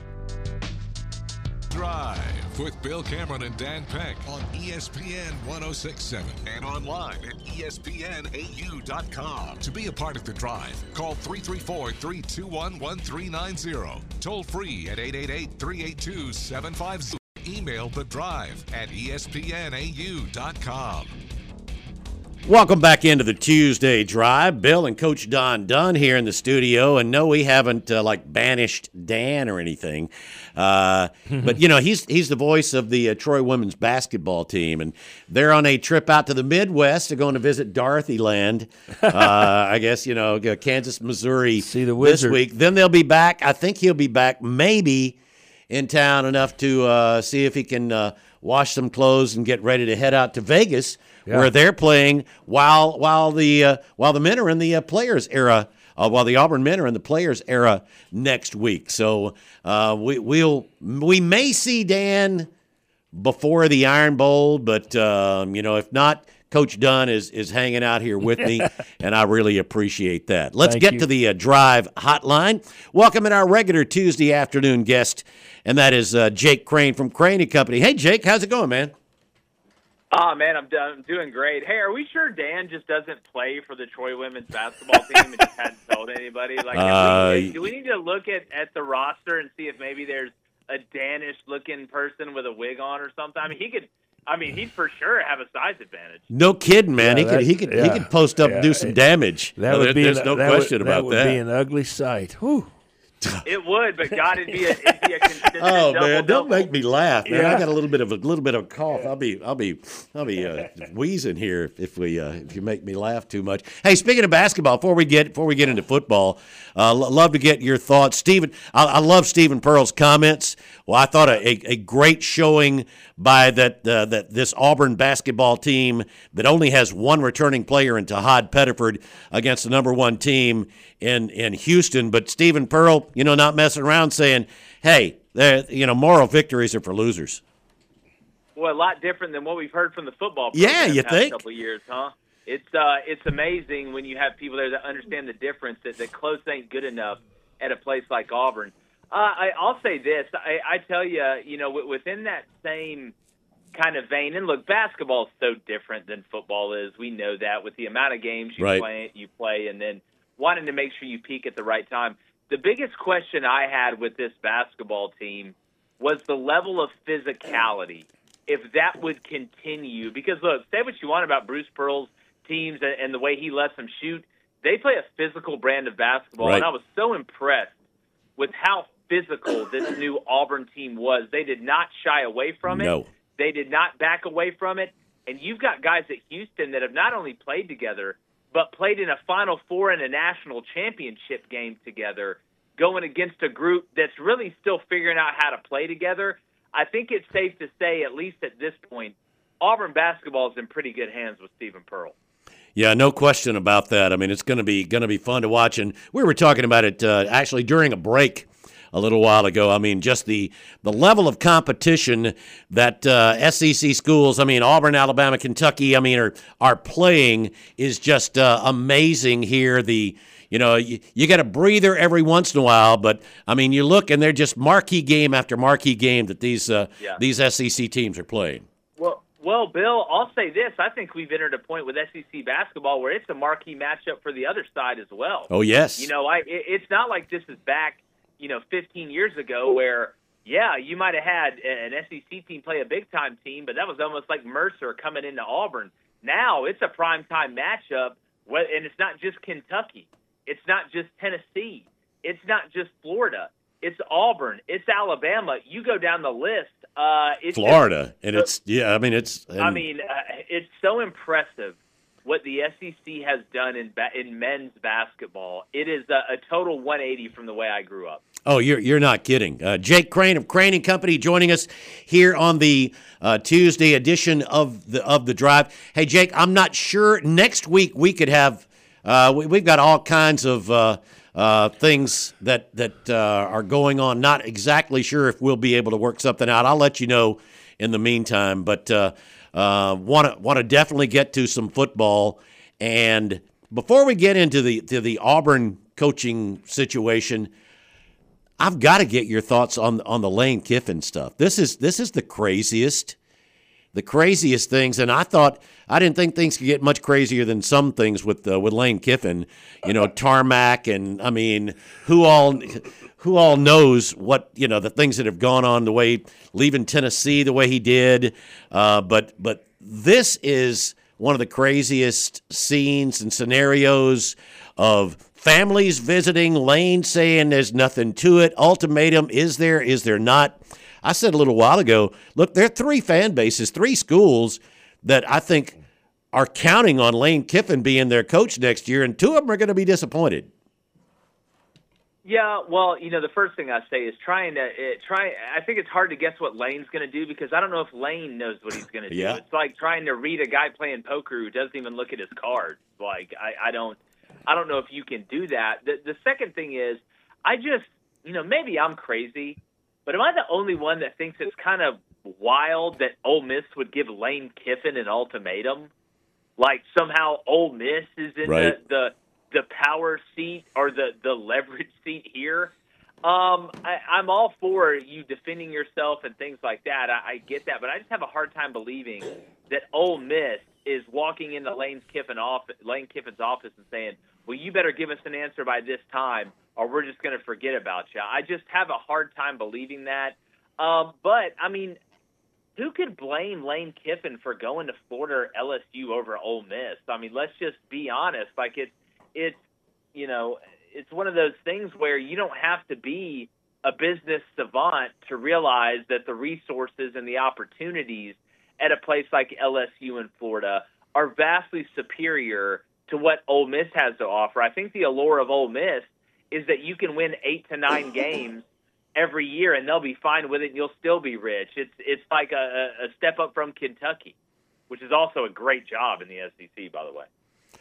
Drive with Bill Cameron and Dan Peck on E S P N one oh six point seven and online at E S P N A U dot com. To be a part of the drive, call three three four, three two one, one three nine zero. Toll free at eight eight eight, three eight two, seven five zero. Email the drive at E S P N A U dot com. Welcome back into the Tuesday Drive. Bill and Coach Don Dunn here in the studio. And no, we haven't uh, like banished Dan or anything. Uh, but, you know, he's he's the voice of the uh, Troy women's basketball team. And they're on a trip out to the Midwest. They're going to visit Dorothy Land. Uh, I guess, you know, Kansas, Missouri See the this wizard. week. Then they'll be back. I think he'll be back maybe in town enough to uh, see if he can uh, wash some clothes and get ready to head out to Vegas. Yeah. Where they're playing while while the uh, while the men are in the uh, players era, uh, while the Auburn men are in the players era next week. So uh, we we'll we may see Dan before the Iron Bowl, but um, you know if not, Coach Dunn is is hanging out here with me, and I really appreciate that. Let's Thank get you. to the uh, Drive hotline. Welcome in our regular Tuesday afternoon guest, and that is uh, Jake Crane from Crane and Company. Hey, Jake, how's it going, man? Oh, man, I'm, done, I'm doing great. Hey, are we sure Dan just doesn't play for the Troy women's basketball team and just hadn't told anybody? Like, Uh, we, do we need to look at, at the roster and see if maybe there's a Danish-looking person with a wig on or something? I mean, he could. I mean, he'd for sure have a size advantage. No kidding, man. Yeah, he could that- he could yeah, he could post up yeah. and do some damage. That No, would there- be there's an, no that question would, about that. would that. be an ugly sight. Whew. It would, but God, it'd be a, it'd be a consistent Oh double, man, don't double. make me laugh, man. Yeah. I got a little bit of a little bit of a cough. I'll be I'll be I'll be uh, wheezing here if we uh, if you make me laugh too much. Hey, speaking of basketball, before we get before we get into football, uh, lo- love to get your thoughts, Stephen. I, I love Stephen Pearl's comments. Well, I thought a, a, a great showing by that uh, that this Auburn basketball team that only has one returning player in Tahad Pettiford against the number one team in in Houston. But Stephen Pearl, you know, not messing around, saying, "Hey, there, you know, moral victories are for losers." Well, a lot different than what we've heard from the football Yeah, program you the past think? couple of years, huh? It's uh, it's amazing when you have people there that understand the difference, that, that close ain't good enough at a place like Auburn. Uh, I, I'll say this. I, I tell you, you know, w- within that same kind of vein, and look, basketball is so different than football is. We know that with the amount of games you Right. play, you play, and then wanting to make sure you peak at the right time. The biggest question I had with this basketball team was the level of physicality, if that would continue. Because, look, say what you want about Bruce Pearl's teams and, and the way he lets them shoot. They play a physical brand of basketball, Right. and I was so impressed with how physical this new Auburn team was. They did not shy away from it. No. They did not back away from it. And you've got guys at Houston that have not only played together, but played in a Final Four and a national championship game together, going against a group that's really still figuring out how to play together. I think it's safe to say, at least at this point, Auburn basketball is in pretty good hands with Stephen Pearl. Yeah, no question about that. I mean, it's going to be going to be fun to watch, and we were talking about it uh, actually during a break a little while ago. I mean, just the the level of competition that uh, S E C schools, I mean, Auburn, Alabama, Kentucky, I mean, are are playing is just uh, amazing here. The you know you, you get a breather every once in a while, but I mean, you look and they're just marquee game after marquee game that these uh, Yeah. these S E C teams are playing. Well, well, Bill, I'll say this. I think we've entered a point with S E C basketball where it's a marquee matchup for the other side as well. Oh, yes. You know, I it, it's not like this is back, you know, fifteen years ago where, yeah, you might have had an S E C team play a big-time team, but that was almost like Mercer coming into Auburn. Now it's a prime-time matchup, wh- and it's not just Kentucky. It's not just Tennessee. It's not just Florida. It's Auburn. It's Alabama. You go down the list. Uh, it's Florida, and it's yeah. I mean, it's. I and- mean, uh, it's so impressive what the S E C has done in ba- in men's basketball. It is a, a total one eighty from the way I grew up. Oh, you're you're not kidding. Uh, Jake Crane of Crane and Company joining us here on the uh, Tuesday edition of the of the Drive. Hey, Jake, I'm not sure next week we could have. Uh, we, we've got all kinds of uh, uh, things that that uh, are going on. Not exactly sure if we'll be able to work something out. I'll let you know in the meantime. But want to want to definitely get to some football. And before we get into the to the Auburn coaching situation, I've got to get your thoughts on on the Lane Kiffin stuff. This is this is the craziest, the craziest things. And I thought I didn't think things could get much crazier than some things with uh, with Lane Kiffin. You know, tarmac, and I mean, who all who all knows what you know the things that have gone on, the way leaving Tennessee the way he did. Uh, but but this is one of the craziest scenes and scenarios of families visiting, Lane saying there's nothing to it. Ultimatum, is there, is there not? I said a little while ago, look, there are three fan bases, three schools that I think are counting on Lane Kiffin being their coach next year, and two of them are going to be disappointed. Yeah, well, you know, the first thing I say is trying to uh, try. I think it's hard to guess what Lane's going to do because I don't know if Lane knows what he's going to do. Yeah. It's like trying to read a guy playing poker who doesn't even look at his cards. Like I, I don't, I don't know if you can do that. The, the second thing is, I just, you know, maybe I'm crazy, but am I the only one that thinks it's kind of wild that Ole Miss would give Lane Kiffin an ultimatum? like somehow Ole Miss is in Right. the, the the power seat or the, the leverage seat here. Um, I, I'm all for you defending yourself and things like that. I, I get that, but I just have a hard time believing that Ole Miss is walking into Lane Kiffin office, Lane Kiffin's office and saying, well, you better give us an answer by this time or we're just going to forget about you. I just have a hard time believing that. Um, but, I mean, who could blame Lane Kiffin for going to Florida or L S U over Ole Miss? I mean, let's just be honest. Like, it's, it's you know, it's one of those things where you don't have to be a business savant to realize that the resources and the opportunities at a place like L S U in Florida are vastly superior to what Ole Miss has to offer. I think the allure of Ole Miss is that you can win eight to nine games every year and they'll be fine with it and you'll still be rich. It's it's like a, a step up from Kentucky, which is also a great job in the S E C, by the way.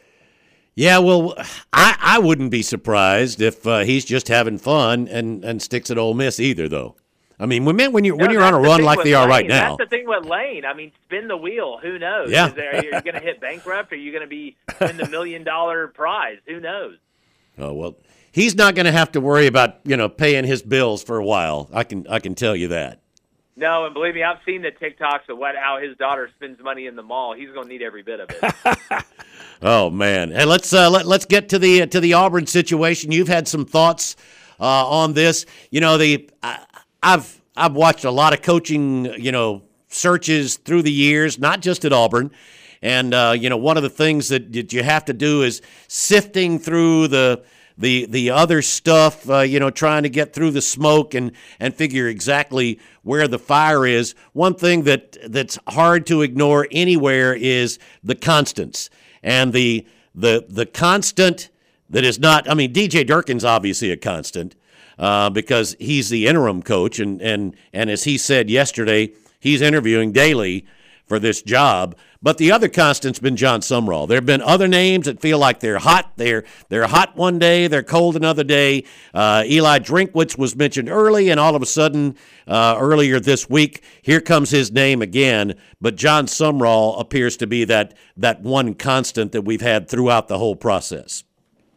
Yeah, well, I, I wouldn't be surprised if uh, he's just having fun and, and sticks at Ole Miss either, though. I mean, when when you're when No, you're on a that's the run thing like with they are Lane. right now, That's the thing with Lane. I mean, spin the wheel. Who knows? Yeah. Is there, are you going to hit bankrupt? Or are you going to be win the million dollar prize? Who knows? oh well, he's not going to have to worry about you know paying his bills for a while. I can I can tell you that. No, and believe me, I've seen the TikToks of what how his daughter spends money in the mall. He's going to need every bit of it. Oh man, hey, let's uh, let let's get to the to the Auburn situation. You've had some thoughts uh, on this. You know, the I, I've I've watched a lot of coaching you know searches through the years, not just at Auburn. And uh, you know, one of the things that, that you have to do is sifting through the the the other stuff. Uh, you know, trying to get through the smoke and and figure exactly where the fire is. One thing that that's hard to ignore anywhere is the constants. And the the the constant that is not, I mean, D J Durkin's obviously a constant uh, because he's the interim coach, and, and and as he said yesterday, he's interviewing daily for this job. But the other constant's been John Sumrall. There have been other names that feel like they're hot. They're they're hot one day, they're cold another day. Uh, Eli Drinkwitz was mentioned early, and all of a sudden, uh, earlier this week, here comes his name again. But John Sumrall appears to be that that one constant that we've had throughout the whole process.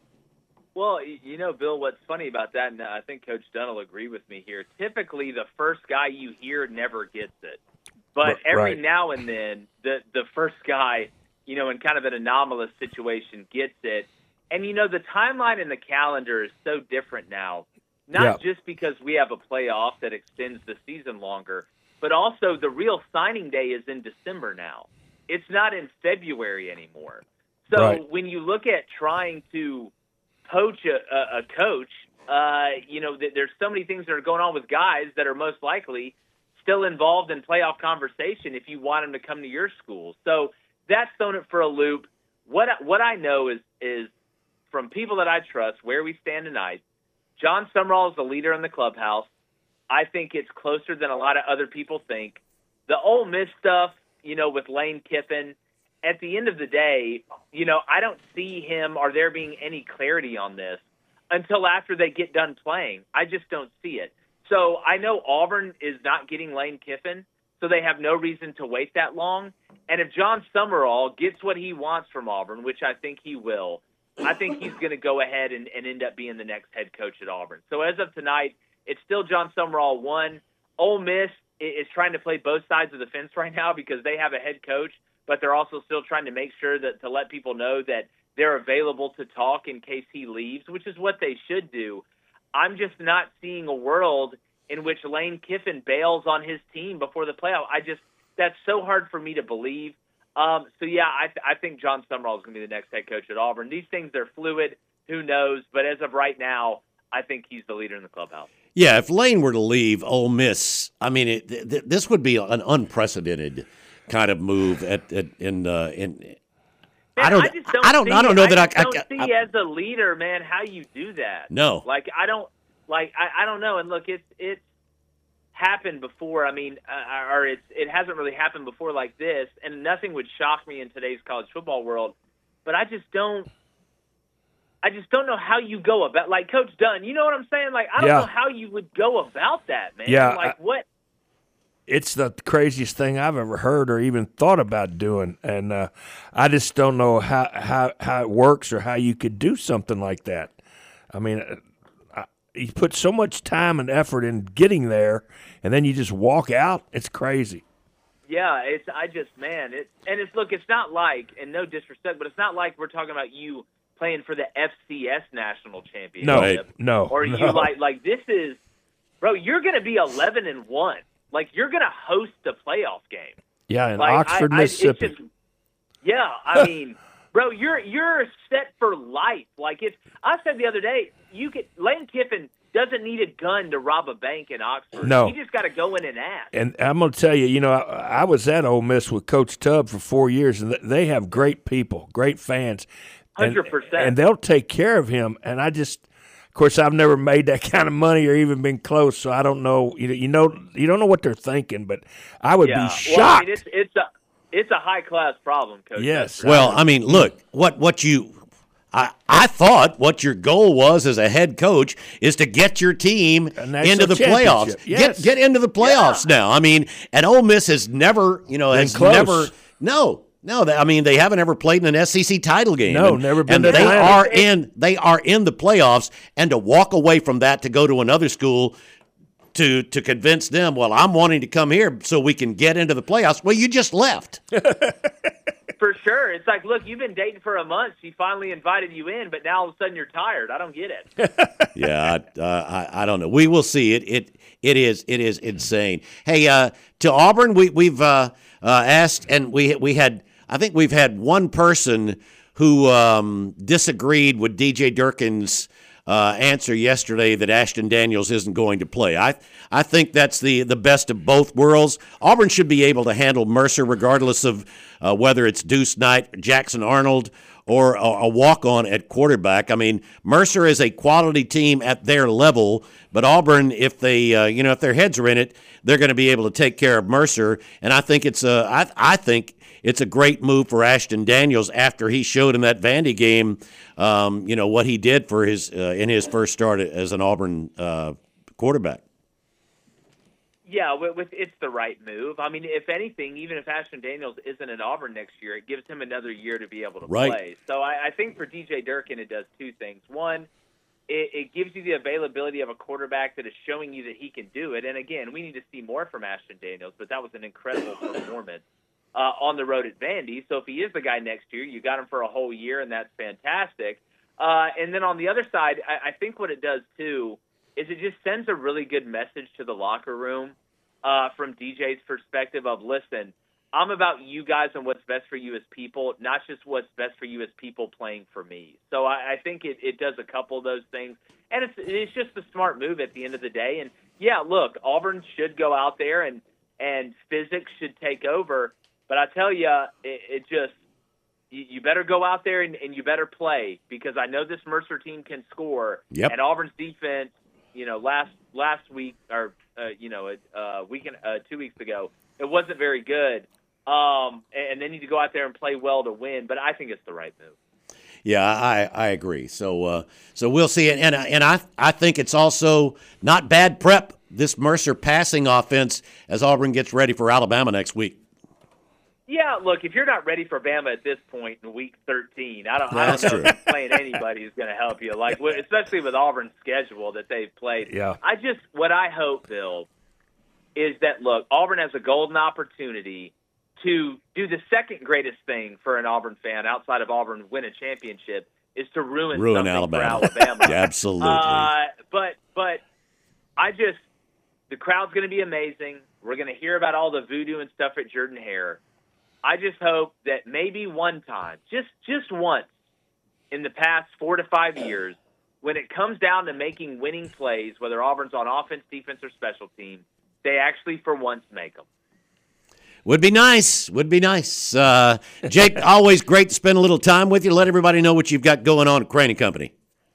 Well, you know, Bill, what's funny about that, and I think Coach Dunn will agree with me here, typically the first guy you hear never gets it. But every Right. now and then, the the first guy, you know, in kind of an anomalous situation gets it. And, you know, the timeline in the calendar is so different now, not Yeah. just because we have a playoff that extends the season longer, but also the real signing day is in December now. It's not in February anymore. So Right. when you look at trying to poach a, a, a coach, uh, you know, th- there's so many things that are going on with guys that are most likely still involved in playoff conversation if you want them to come to your school. So that's thrown it for a loop. What what I know is is from people that I trust where we stand tonight, John Sumrall is the leader in the clubhouse. I think it's closer than a lot of other people think. The Ole Miss stuff, you know, with Lane Kiffin, at the end of the day, you know, I don't see him or there being any clarity on this until after they get done playing. I just don't see it. So I know Auburn is not getting Lane Kiffin, so they have no reason to wait that long. And if John Sumrall gets what he wants from Auburn, which I think he will, I think he's going to go ahead and, and end up being the next head coach at Auburn. So as of tonight, it's still John Sumrall one. Ole Miss is trying to play both sides of the fence right now because they have a head coach, but they're also still trying to make sure that to let people know that they're available to talk in case he leaves, which is what they should do. I'm just not seeing a world in which Lane Kiffin bails on his team before the playoff. I just that's so hard for me to believe. Um, so, yeah, I, th- I think John Sumrall is going to be the next head coach at Auburn. These things are fluid. Who knows? But as of right now, I think he's the leader in the clubhouse. Yeah, if Lane were to leave Ole Miss, I mean, it, th- th- this would be an unprecedented kind of move at, at in uh, in. Man, I don't. I, just don't I don't. See, I don't know that I. I, just I, don't I, see I as a leader, man, how you do that. No. Like I don't. Like I, I don't know. And look, it's it's happened before. I mean, uh, or it's it hasn't really happened before like this. And nothing would shock me in today's college football world. But I just don't. I just don't know how you go about. Like Coach Dunn, you know what I'm saying? Like I don't Yeah. know how you would go about that, man. Yeah, Like I- what? it's the craziest thing I've ever heard or even thought about doing, and uh, I just don't know how, how how it works or how you could do something like that. I mean, I, you put so much time and effort in getting there, and then you just walk out. It's crazy. Yeah, it's I just man, it and it's look, it's not like, and no disrespect, but it's not like we're talking about you playing for the F C S national championship. No, right. no, or no. you like like this is, bro. You're going to be eleven and one. Like you're going to host a playoff game. Yeah, in like, Oxford, I, I, Mississippi. It's just, yeah, I mean, bro, you're you're set for life. Like if I said the other day, you could Lane Kiffin doesn't need a gun to rob a bank in Oxford. No. He just got to go in and ask. And I'm going to tell you, you know, I, I was at Ole Miss with Coach Tubb for four years, and they have great people, great fans. one hundred percent. And, and they'll take care of him. And I just, of course, I've never made that kind of money or even been close, so I don't know. You know, you know, you don't know what they're thinking, but I would yeah. be shocked. Well, I mean, it's, it's a it's a high class problem, Coach. Yes. Well, I mean, look, what what you I, I thought what your goal was as a head coach is to get your team into the playoffs. Yes. Get get into the playoffs yeah. now. I mean, and Ole Miss has never, you know, been has close. never no. No, they, I mean they haven't ever played in an S E C title game. No, and, never been. And to they Atlanta. are in they are in the playoffs, and to walk away from that to go to another school to to convince them, well, I'm wanting to come here so we can get into the playoffs. Well, you just left. For sure. It's like, look, you've been dating for a month. She finally invited you in, but now all of a sudden you're tired. I don't get it. yeah, I, uh, I I don't know. We will see. It it it is it is insane. Hey, uh, to Auburn, we we've uh, uh, asked, and we we had I think we've had one person who um, disagreed with D J Durkin's Uh, answer yesterday that Ashton Daniels isn't going to play. I I think that's the, the best of both worlds. Auburn should be able to handle Mercer regardless of uh, whether it's Deuce Knight, Jackson Arnold, or a, a walk-on at quarterback. I mean, Mercer is a quality team at their level, but Auburn, if they uh, you know if their heads are in it, they're going to be able to take care of Mercer. And I think it's a I I think. It's a great move for Ashton Daniels after he showed in that Vandy game, um, you know, what he did for his uh, in his first start as an Auburn uh, quarterback. Yeah, with, with it's the right move. I mean, if anything, even if Ashton Daniels isn't at Auburn next year, it gives him another year to be able to right. play. So I, I think for D J Durkin, it does two things. One, it, it gives you the availability of a quarterback that is showing you that he can do it. And again, we need to see more from Ashton Daniels, but that was an incredible performance. Uh, on the road at Vandy. So if he is the guy next year, you got him for a whole year, and that's fantastic. Uh, and then on the other side, I, I think what it does, too, is it just sends a really good message to the locker room uh, from D J's perspective of, listen, I'm about you guys and what's best for you as people, not just what's best for you as people playing for me. So I, I think it, it does a couple of those things. And it's, it's just a smart move at the end of the day. And, yeah, look, Auburn should go out there and, and physics should take over. But I tell you, it, it just you, you better go out there and, and you better play because I know this Mercer team can score. Yep. And Auburn's defense, you know, last last week or uh, you know, a uh, week and uh, two weeks ago, it wasn't very good. Um, and they need to go out there and play well to win. But I think it's the right move. Yeah, I, I agree. So uh, so we'll see it, and and I I think it's also not bad prep this Mercer passing offense as Auburn gets ready for Alabama next week. Yeah, look, if you're not ready for Bama at this point in week thirteen, I don't, That's I don't know true. if playing anybody is going to help you. Like, especially with Auburn's schedule that they've played. Yeah. I just, what I hope, Bill, is that, look, Auburn has a golden opportunity to do the second greatest thing for an Auburn fan outside of Auburn win a championship is to ruin, Ruin something Alabama. for Alabama. Yeah, absolutely. Uh, but, but I just, the crowd's going to be amazing. We're going to hear about all the voodoo and stuff at Jordan-Hare. I just hope that maybe one time, just just once in the past four to five years, when it comes down to making winning plays, whether Auburn's on offense, defense, or special team, they actually for once make them. Would be nice. Would be nice. Uh, Jake, always great to spend a little time with you. Let everybody know what you've got going on at Crane and Company.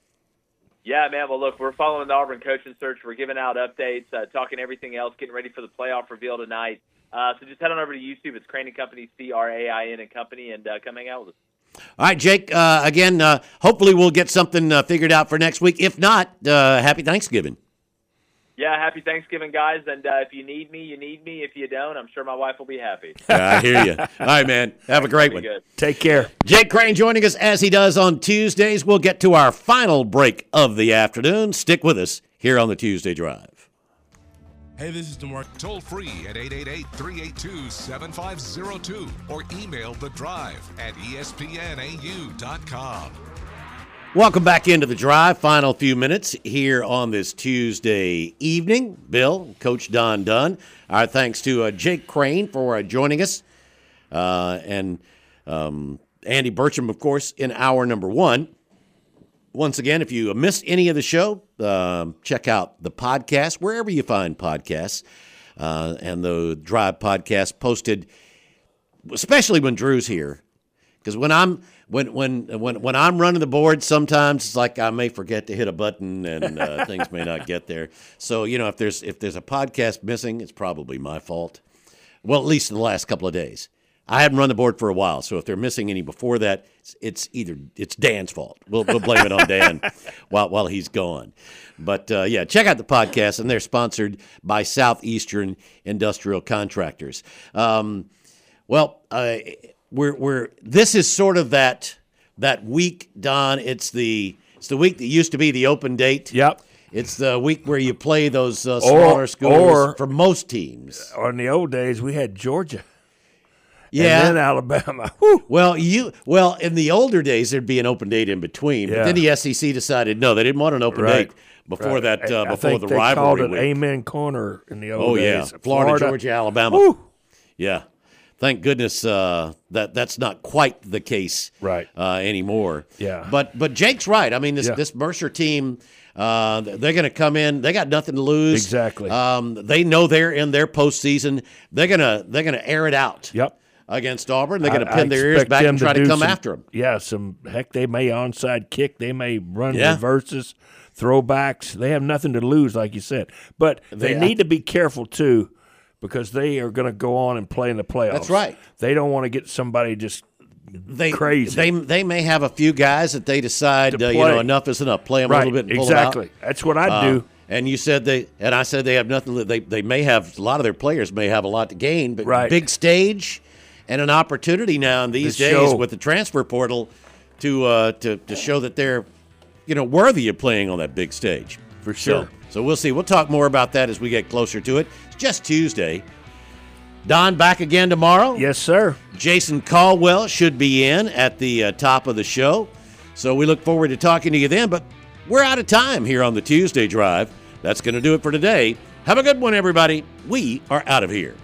Yeah, man. Well, look, we're following the Auburn coaching search. We're giving out updates, uh, talking everything else, getting ready for the playoff reveal tonight. Uh, so just head on over to YouTube. It's Crane and Company, C R A I N and Company, and uh, come hang out with us. All right, Jake, uh, again, uh, hopefully we'll get something uh, figured out for next week. If not, uh, happy Thanksgiving. Yeah, happy Thanksgiving, guys. And uh, if you need me, you need me. If you don't, I'm sure my wife will be happy. Yeah, I hear you. All right, man. Have a great one. Good. Take care. Jake Crane joining us as he does on Tuesdays. We'll get to our final break of the afternoon. Stick with us here on the Tuesday Drive. Hey, this is DeMarc. Toll free at eight eight eight, three eight two, seven five zero two or email the drive at E S P N A U dot com. Welcome back into the drive. Final few minutes here on this Tuesday evening. Bill, Coach Don Dunn. Our thanks to uh, Jake Crane for uh, joining us. Uh, and um, Andy Burcham, of course, in hour number one. Once again, if you missed any of the show, uh, check out the podcast, wherever you find podcasts. Uh, and the Drive podcast posted, especially when Drew's here. Because when I'm when when when when I'm running the board, sometimes it's like I may forget to hit a button and uh, things may not get there. So you know, if there's if there's a podcast missing, it's probably my fault. Well, at least in the last couple of days, I haven't run the board for a while. So if they're missing any before that, it's, it's either it's Dan's fault. We'll we'll blame it on Dan while while he's gone. But uh, yeah, check out the podcast, and they're sponsored by Southeastern Industrial Contractors. Um, well. Uh, We're we're this is sort of that that week, Don. It's the it's the week that used to be the open date. Yep. It's the week where you play those uh, smaller or, schools or, for most teams. Or in the old days, we had Georgia. Yeah. And then Alabama. Well, you well in the older days there'd be an open date in between, Yeah. but then the S E C decided no, they didn't want an open Right. date before Right. that uh, I before think the they rivalry called it week. Amen Corner in the old Oh days. yeah, Florida, Georgia, Alabama. Woo. Yeah. Thank goodness uh, that that's not quite the case right. uh, anymore. Yeah. But but Jake's right. I mean, this Yeah. this Mercer team, uh, they're going to come in. They got nothing to lose. Exactly. Um, they know they're in their postseason. They're gonna they're gonna air it out. Yep. Against Auburn, they're going to I- pin I their ears expect back them and to try to do come some- after them. Yeah, some heck, they may onside kick, they may run Yeah. reverses, throwbacks. They have nothing to lose, like you said. But they, They- need to be careful too, because they are going to go on and play in the playoffs. That's right. They don't want to get somebody just They crazy. They they may have a few guys that they decide To uh, you know play. enough is enough. Play them Right, a little bit and pull exactly. them out. That's what I'd Uh, do. And you said they and I said they have nothing. They they may have a lot of their players may have a lot to gain, but Right. big stage and an opportunity now in these To days show. with the transfer portal to uh, to to show that they're you know worthy of playing on that big stage For sure. So, so we'll see. We'll talk more about that as we get closer to it. It's just Tuesday. Don back again tomorrow. Yes, sir. Jason Caldwell should be in at the uh, top of the show. So we look forward to talking to you then. But we're out of time here on the Tuesday Drive. That's going to do it for today. Have a good one, everybody. We are out of here.